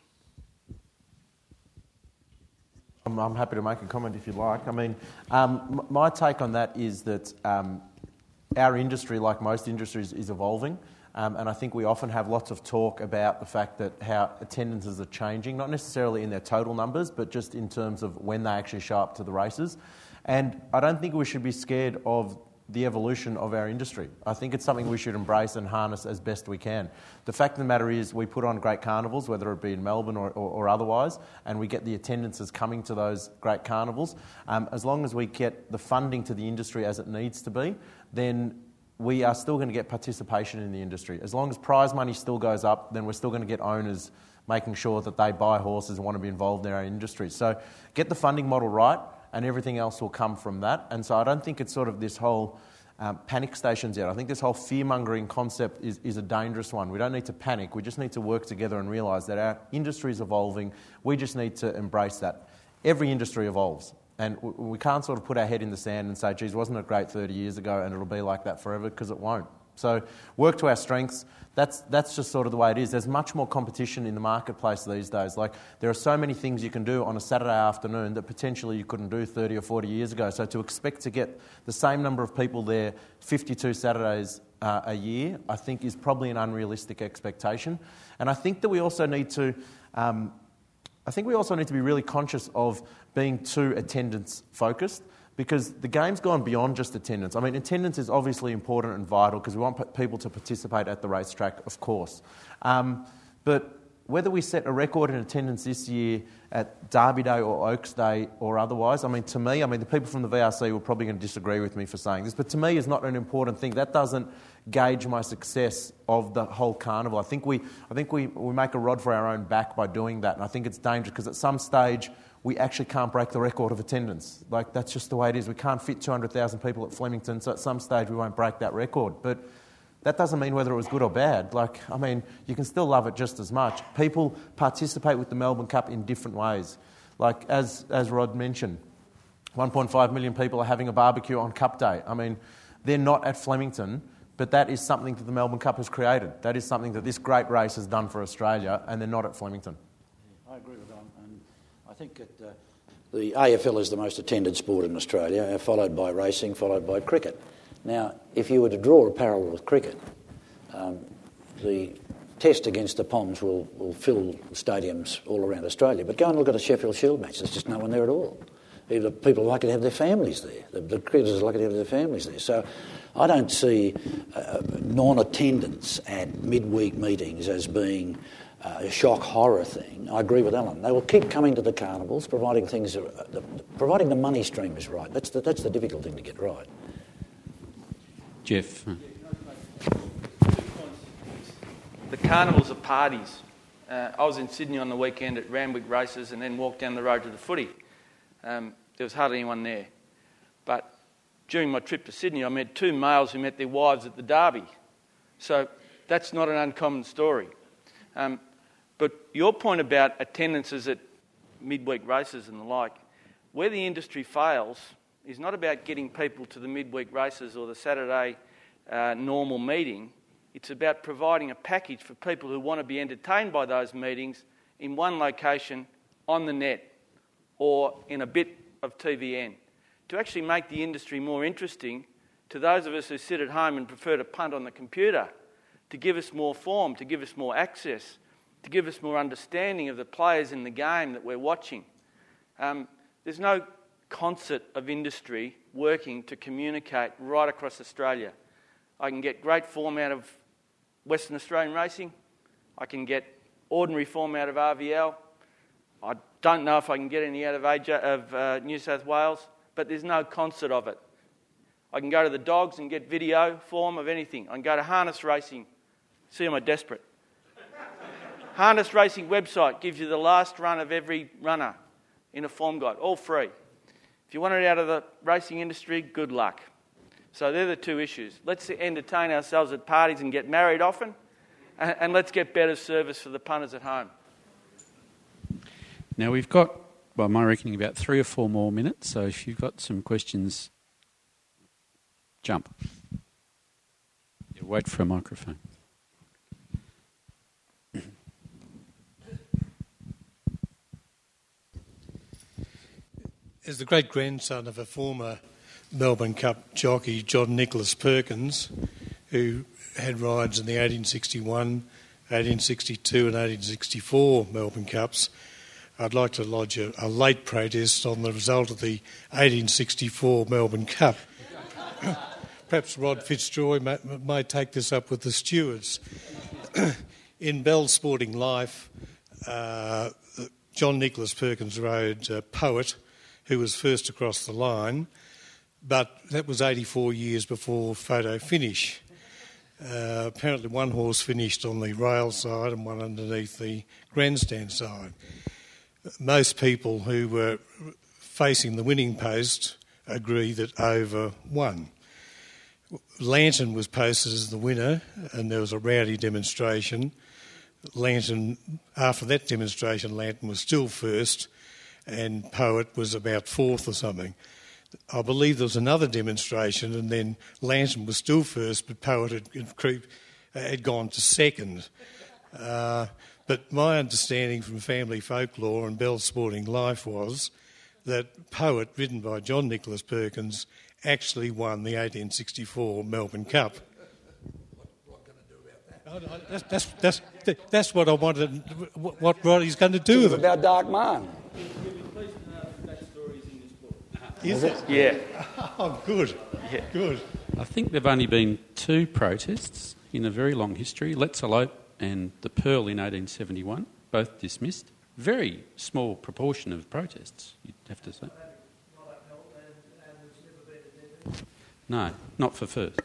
I'm happy to make a comment if you'd like. I mean, my take on that is that our industry, like most industries, is evolving. And I think we often have lots of talk about the fact that how attendances are changing, not necessarily in their total numbers, but just in terms of when they actually show up to the races. And I don't think we should be scared of the evolution of our industry. I think it's something we should embrace and harness as best we can. The fact of the matter is we put on great carnivals, whether it be in Melbourne or otherwise, and we get the attendances coming to those great carnivals. As long as we get the funding to the industry as it needs to be, then we are still going to get participation in the industry. As long as prize money still goes up, then we're still going to get owners making sure that they buy horses and want to be involved in our industry. So get the funding model right, and everything else will come from that. And so I don't think it's sort of this whole panic stations yet. I think this whole fear-mongering concept is a dangerous one. We don't need to panic. We just need to work together and realise that our industry is evolving. We just need to embrace that. Every industry evolves. And we can't sort of put our head in the sand and say, geez, wasn't it great 30 years ago and it'll be like that forever, because it won't. So work to our strengths. That's just sort of the way it is. There's much more competition in the marketplace these days. Like, there are so many things you can do on a Saturday afternoon that potentially you couldn't do 30 or 40 years ago. So to expect to get the same number of people there 52 Saturdays a year, I think is probably an unrealistic expectation. And I think that we also need to... be really conscious of being too attendance-focused, because the game's gone beyond just attendance. I mean, attendance is obviously important and vital because we want people to participate at the racetrack, of course. But whether we set a record in attendance this year at Derby Day or Oaks Day or otherwise, I mean, to me, the people from the VRC were probably going to disagree with me for saying this, but to me is not an important thing. That doesn't gauge my success of the whole carnival. I think we make a rod for our own back by doing that, and I think it's dangerous because at some stage we actually can't break the record of attendance. Like, that's just the way it is. We can't fit 200,000 people at Flemington, so at some stage we won't break that record. But that doesn't mean whether it was good or bad. You can still love it just as much. People participate with the Melbourne Cup in different ways. Like, as Rod mentioned, 1.5 million people are having a barbecue on Cup Day. I mean, they're not at Flemington, but that is something that the Melbourne Cup has created. That is something that this great race has done for Australia, and they're not at Flemington. I agree with that. And I think that the AFL is the most attended sport in Australia, followed by racing, followed by cricket. Now, if you were to draw a parallel with cricket, the test against the Poms will fill stadiums all around Australia. But go and look at a Sheffield Shield match. There's just no one there at all. The people are lucky to have their families there. The cricketers are lucky to have their families there. So I don't see non-attendance at midweek meetings as being a shock horror thing. I agree with Alan. They will keep coming to the carnivals, providing the money stream is right. That's the difficult thing to get right. Jeff. the carnivals are parties. I was in Sydney on the weekend at Randwick races and then walked down the road to the footy. There was hardly anyone there. But during my trip to Sydney, I met two males who met their wives at the Derby. So that's not an uncommon story. But your point about attendances at midweek races and the like, where the industry fails is not about getting people to the midweek races or the Saturday normal meeting. It's about providing a package for people who want to be entertained by those meetings in one location on the net or in a bit of TVN, to actually make the industry more interesting to those of us who sit at home and prefer to punt on the computer, to give us more form, to give us more access, to give us more understanding of the players in the game that we're watching. There's no concert of industry working to communicate right across Australia. I can get great form out of Western Australian racing. I can get ordinary form out of RVL. I don't know if I can get any out of New South Wales, but there's no concert of it. I can go to the dogs and get video form of anything. I can go to harness racing. See, am I desperate? Harness racing website gives you the last run of every runner in a form guide, all free. If you want it out of the racing industry, good luck. So they're the two issues. Let's entertain ourselves at parties and get married often, and let's get better service for the punters at home. Now we've got, by my reckoning, about 3 or 4 more minutes, so if you've got some questions, jump. Yeah, wait for a microphone. As the great-grandson of a former Melbourne Cup jockey, John Nicholas Perkins, who had rides in the 1861, 1862 and 1864 Melbourne Cups, I'd like to lodge a late protest on the result of the 1864 Melbourne Cup. Perhaps Rod Fitzroy may take this up with the stewards. In Bell's Sporting Life, John Nicholas Perkins rode Poet, who was first across the line, but that was 84 years before photo finish. Apparently one horse finished on the rail side and one underneath the grandstand side. Most people who were facing the winning post agree that Over won. Lantern was posted as the winner and there was a rowdy demonstration. Lantern, after that demonstration, Lantern was still first and Poet was about fourth or something. I believe there was another demonstration and then Lantern was still first, but Poet had gone to second. But my understanding from family folklore and Bell's Sporting Life was that Poet, ridden by John Nicholas Perkins, actually won the 1864 Melbourne Cup. What can I do about that? That's what I wanted. What Roddy's going to do with it? About Dark Man. Is it? Yeah. Oh, good. Yeah. Good. I think there have only been 2 protests in a very long history. Let's Elope and the Pearl in 1871, both dismissed. Very small proportion of protests, you'd have to say. No, not for first.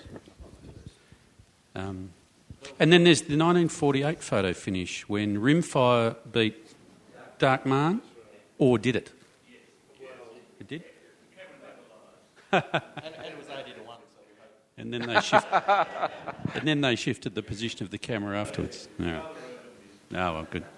And then there's the 1948 photo finish when Rimfire beat Dark Man, or did it? It did? and it was 80 to 1. And then they shifted the position of the camera afterwards. All right. Oh, well, good.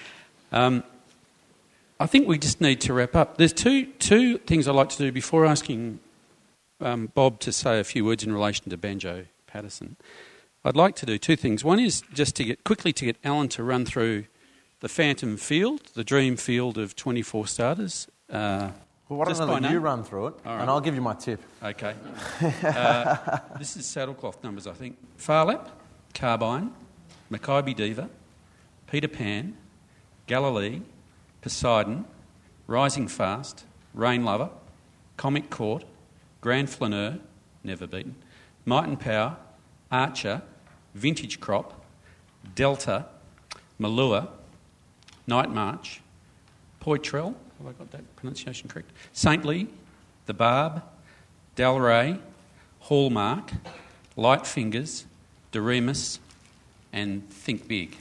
I think we just need to wrap up. There's two things I'd like to do before asking Bob to say a few words in relation to Banjo Patterson. I'd like to do 2 things. One is just to get Alan to run through the Phantom Field, the dream field of 24 starters. Well, why don't I let you run through it, right, and I'll give you my tip. Okay. This is saddlecloth numbers, I think. Farlap, Carbine, Mackay Diva, Peter Pan, Galilee, Poseidon, Rising Fast, Rain Lover, Comic Court, Grand Flaneur, never beaten, Might and Power, Archer, Vintage Crop, Delta, Malua, Night March, Poitrel, have I got that pronunciation correct? Saintly, The Barb, Dalray, Hallmark, Light Fingers, Doremus, and think big.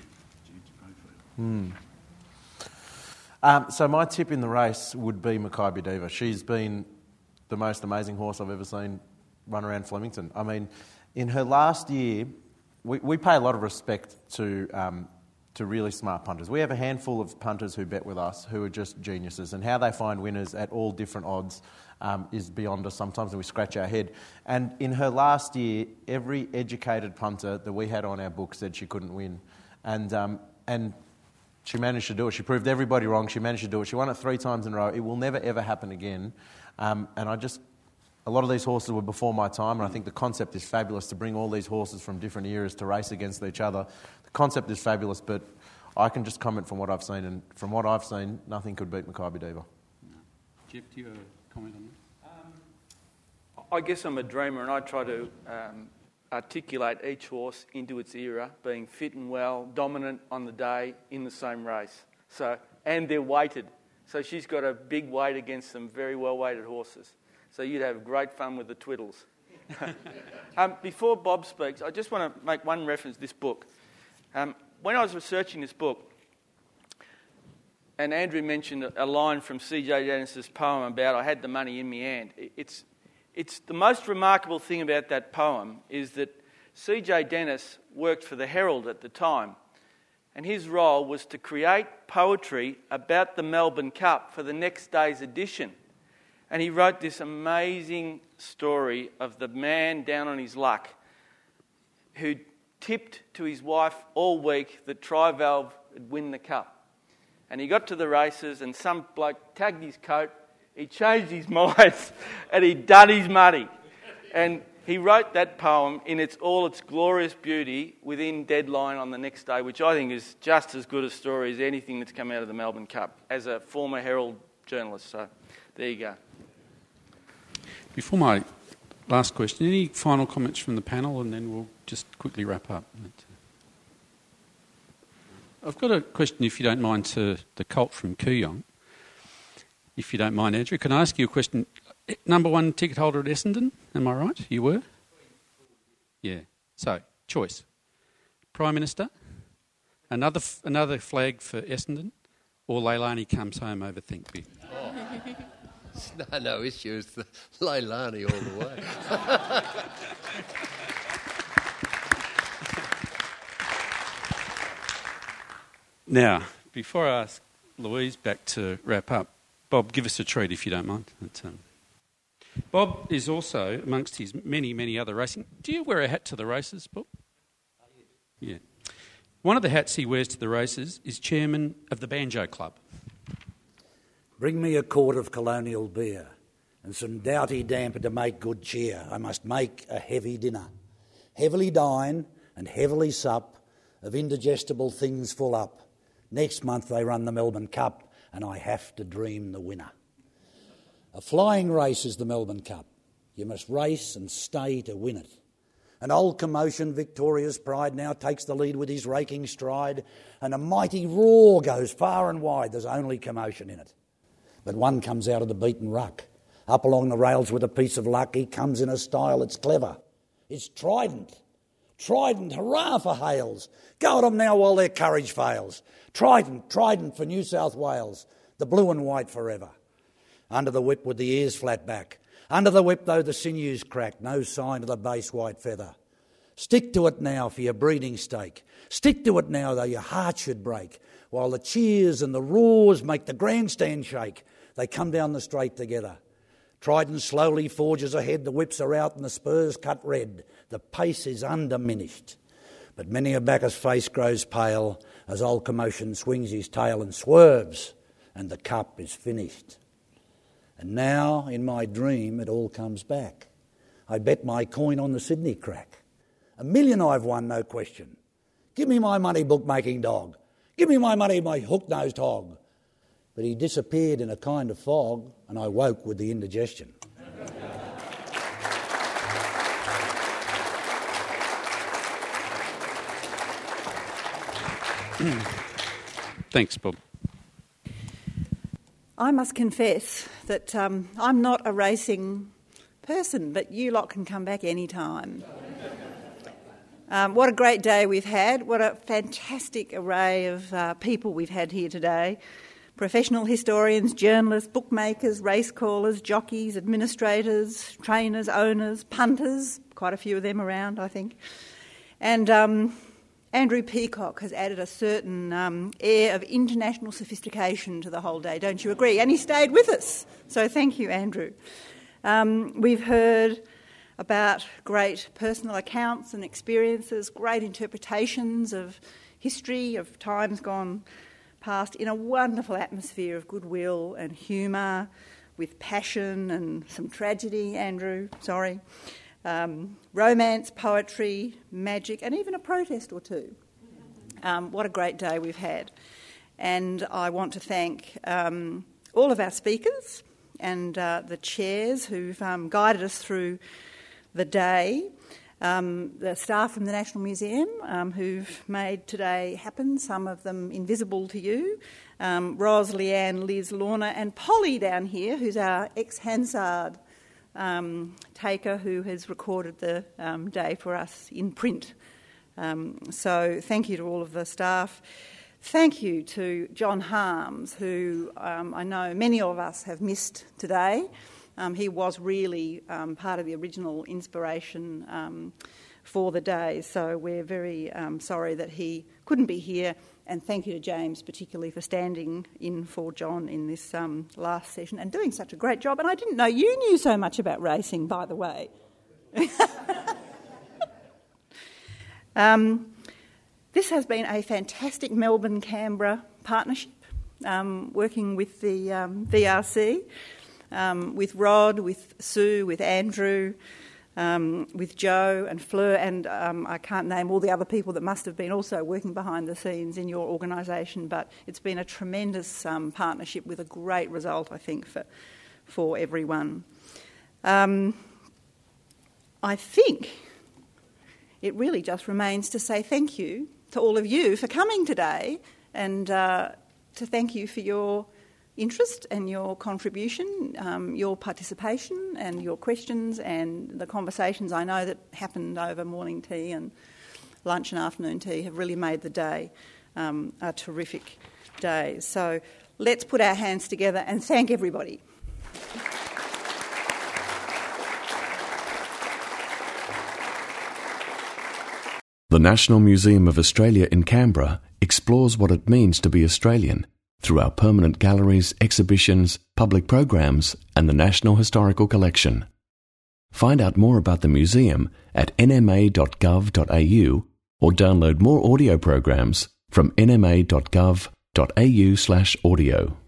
So my tip in the race would be Makybe Diva. She's been the most amazing horse I've ever seen run around Flemington. I mean, in her last year, we pay a lot of respect to really smart punters. We have a handful of punters who bet with us who are just geniuses, and how they find winners at all different odds is beyond us sometimes, and we scratch our head. And in her last year, every educated punter that we had on our book said she couldn't win. And she managed to do it. She proved everybody wrong. She managed to do it. She won it 3 times in a row. It will never, ever happen again. And a lot of these horses were before my time, and I think the concept is fabulous to bring all these horses from different eras to race against each other. The concept is fabulous, but I can just comment from what I've seen, and from what I've seen, nothing could beat Makybe Diva. Jeff, do you have a comment on that? I guess I'm a dreamer, and I try to articulate each horse into its era, being fit and well, dominant on the day in the same race. And they're weighted. So she's got a big weight against some very well-weighted horses. So you'd have great fun with the twiddles. Before Bob speaks, I just want to make one reference to this book. When I was researching this book, and Andrew mentioned a line from C.J. Dennis's poem about I had the money in my hand. It's the most remarkable thing about that poem is that C.J. Dennis worked for the Herald at the time, and his role was to create poetry about the Melbourne Cup for the next day's edition. And he wrote this amazing story of the man down on his luck who tipped to his wife all week that Tri-Valve would win the cup. And he got to the races and some bloke tagged his coat, he changed his mind and he'd done his money. And he wrote that poem in all its glorious beauty within deadline on the next day, which I think is just as good a story as anything that's come out of the Melbourne Cup as a former Herald journalist. So there you go. Before my last question, any final comments from the panel, and then we'll just quickly wrap up. I've got a question, if you don't mind, to the colt from Kooyong. If you don't mind, Andrew, can I ask you a question? Number 1 ticket holder at Essendon, am I right? You were? Yeah. So, choice. Prime Minister, another flag for Essendon, or Leilani comes home over Think Big? No issue. It's the Leilani all the way. Now, before I ask Louise back to wrap up, Bob, give us a treat if you don't mind. Bob is also, amongst his many, many other racing... Do you wear a hat to the races, Bob? Yeah. One of the hats he wears to the races is chairman of the Banjo Club. Bring me a quart of colonial beer and some doughty damper to make good cheer. I must make a heavy dinner. Heavily dine and heavily sup, of indigestible things full up. Next month they run the Melbourne Cup and I have to dream the winner. A flying race is the Melbourne Cup. You must race and stay to win it. An old commotion, Victoria's pride, now takes the lead with his raking stride, and a mighty roar goes far and wide. There's only commotion in it. But one comes out of the beaten ruck. Up along the rails with a piece of luck, he comes in a style that's clever. It's Trident. Trident, hurrah for Hales. Go at them now while their courage fails. Trident, Trident for New South Wales. The blue and white forever. Under the whip with the ears flat back. Under the whip though the sinews crack. No sign of the base white feather. Stick to it now for your breeding stake. Stick to it now though your heart should break. While the cheers and the roars make the grandstand shake. They come down the straight together. Trident slowly forges ahead. The whips are out and the spurs cut red. The pace is undiminished. But many a backer's face grows pale as old commotion swings his tail and swerves, and the cup is finished. And now, in my dream, it all comes back. I bet my coin on the Sydney crack. $1 million I've won, no question. Give me my money, bookmaking dog. Give me my money, my hook-nosed hog. But he disappeared in a kind of fog, and I woke with the indigestion. Thanks, Bob. I must confess that I'm not a racing person, but you lot can come back any time. What a great day we've had. What a fantastic array of people we've had here today. Professional historians, journalists, bookmakers, race callers, jockeys, administrators, trainers, owners, punters, quite a few of them around, I think. And Andrew Peacock has added a certain air of international sophistication to the whole day, don't you agree? And he stayed with us, so thank you, Andrew. We've heard about great personal accounts and experiences, great interpretations of history, of times gone past, in a wonderful atmosphere of goodwill and humour, with passion and some tragedy, Andrew, sorry. Romance, poetry, magic, and even a protest or two. What a great day we've had. And I want to thank all of our speakers and the chairs who've guided us through the day, the staff from the National Museum who've made today happen, some of them invisible to you, Ros, Leanne, Liz, Lorna and Polly down here, who's our ex-Hansard taker who has recorded the day for us in print. So thank you to all of the staff. Thank you to John Harms, who I know many of us have missed today. He was really part of the original inspiration for the day, so we're very sorry that he couldn't be here. And thank you to James particularly for standing in for John in this last session and doing such a great job. And I didn't know you knew so much about racing, by the way. This has been a fantastic Melbourne-Canberra partnership, working with the VRC, with Rod, with Sue, with Andrew, with Joe and Fleur, and I can't name all the other people that must have been also working behind the scenes in your organisation, but it's been a tremendous partnership with a great result, I think, for everyone. I think it really just remains to say thank you to all of you for coming today and to thank you for your interest and your contribution, your participation and your questions and the conversations I know that happened over morning tea and lunch and afternoon tea have really made the day a terrific day. So let's put our hands together and thank everybody. The National Museum of Australia in Canberra explores what it means to be Australian through our permanent galleries, exhibitions, public programs and the National Historical Collection. Find out more about the museum at nma.gov.au or download more audio programs from nma.gov.au/audio.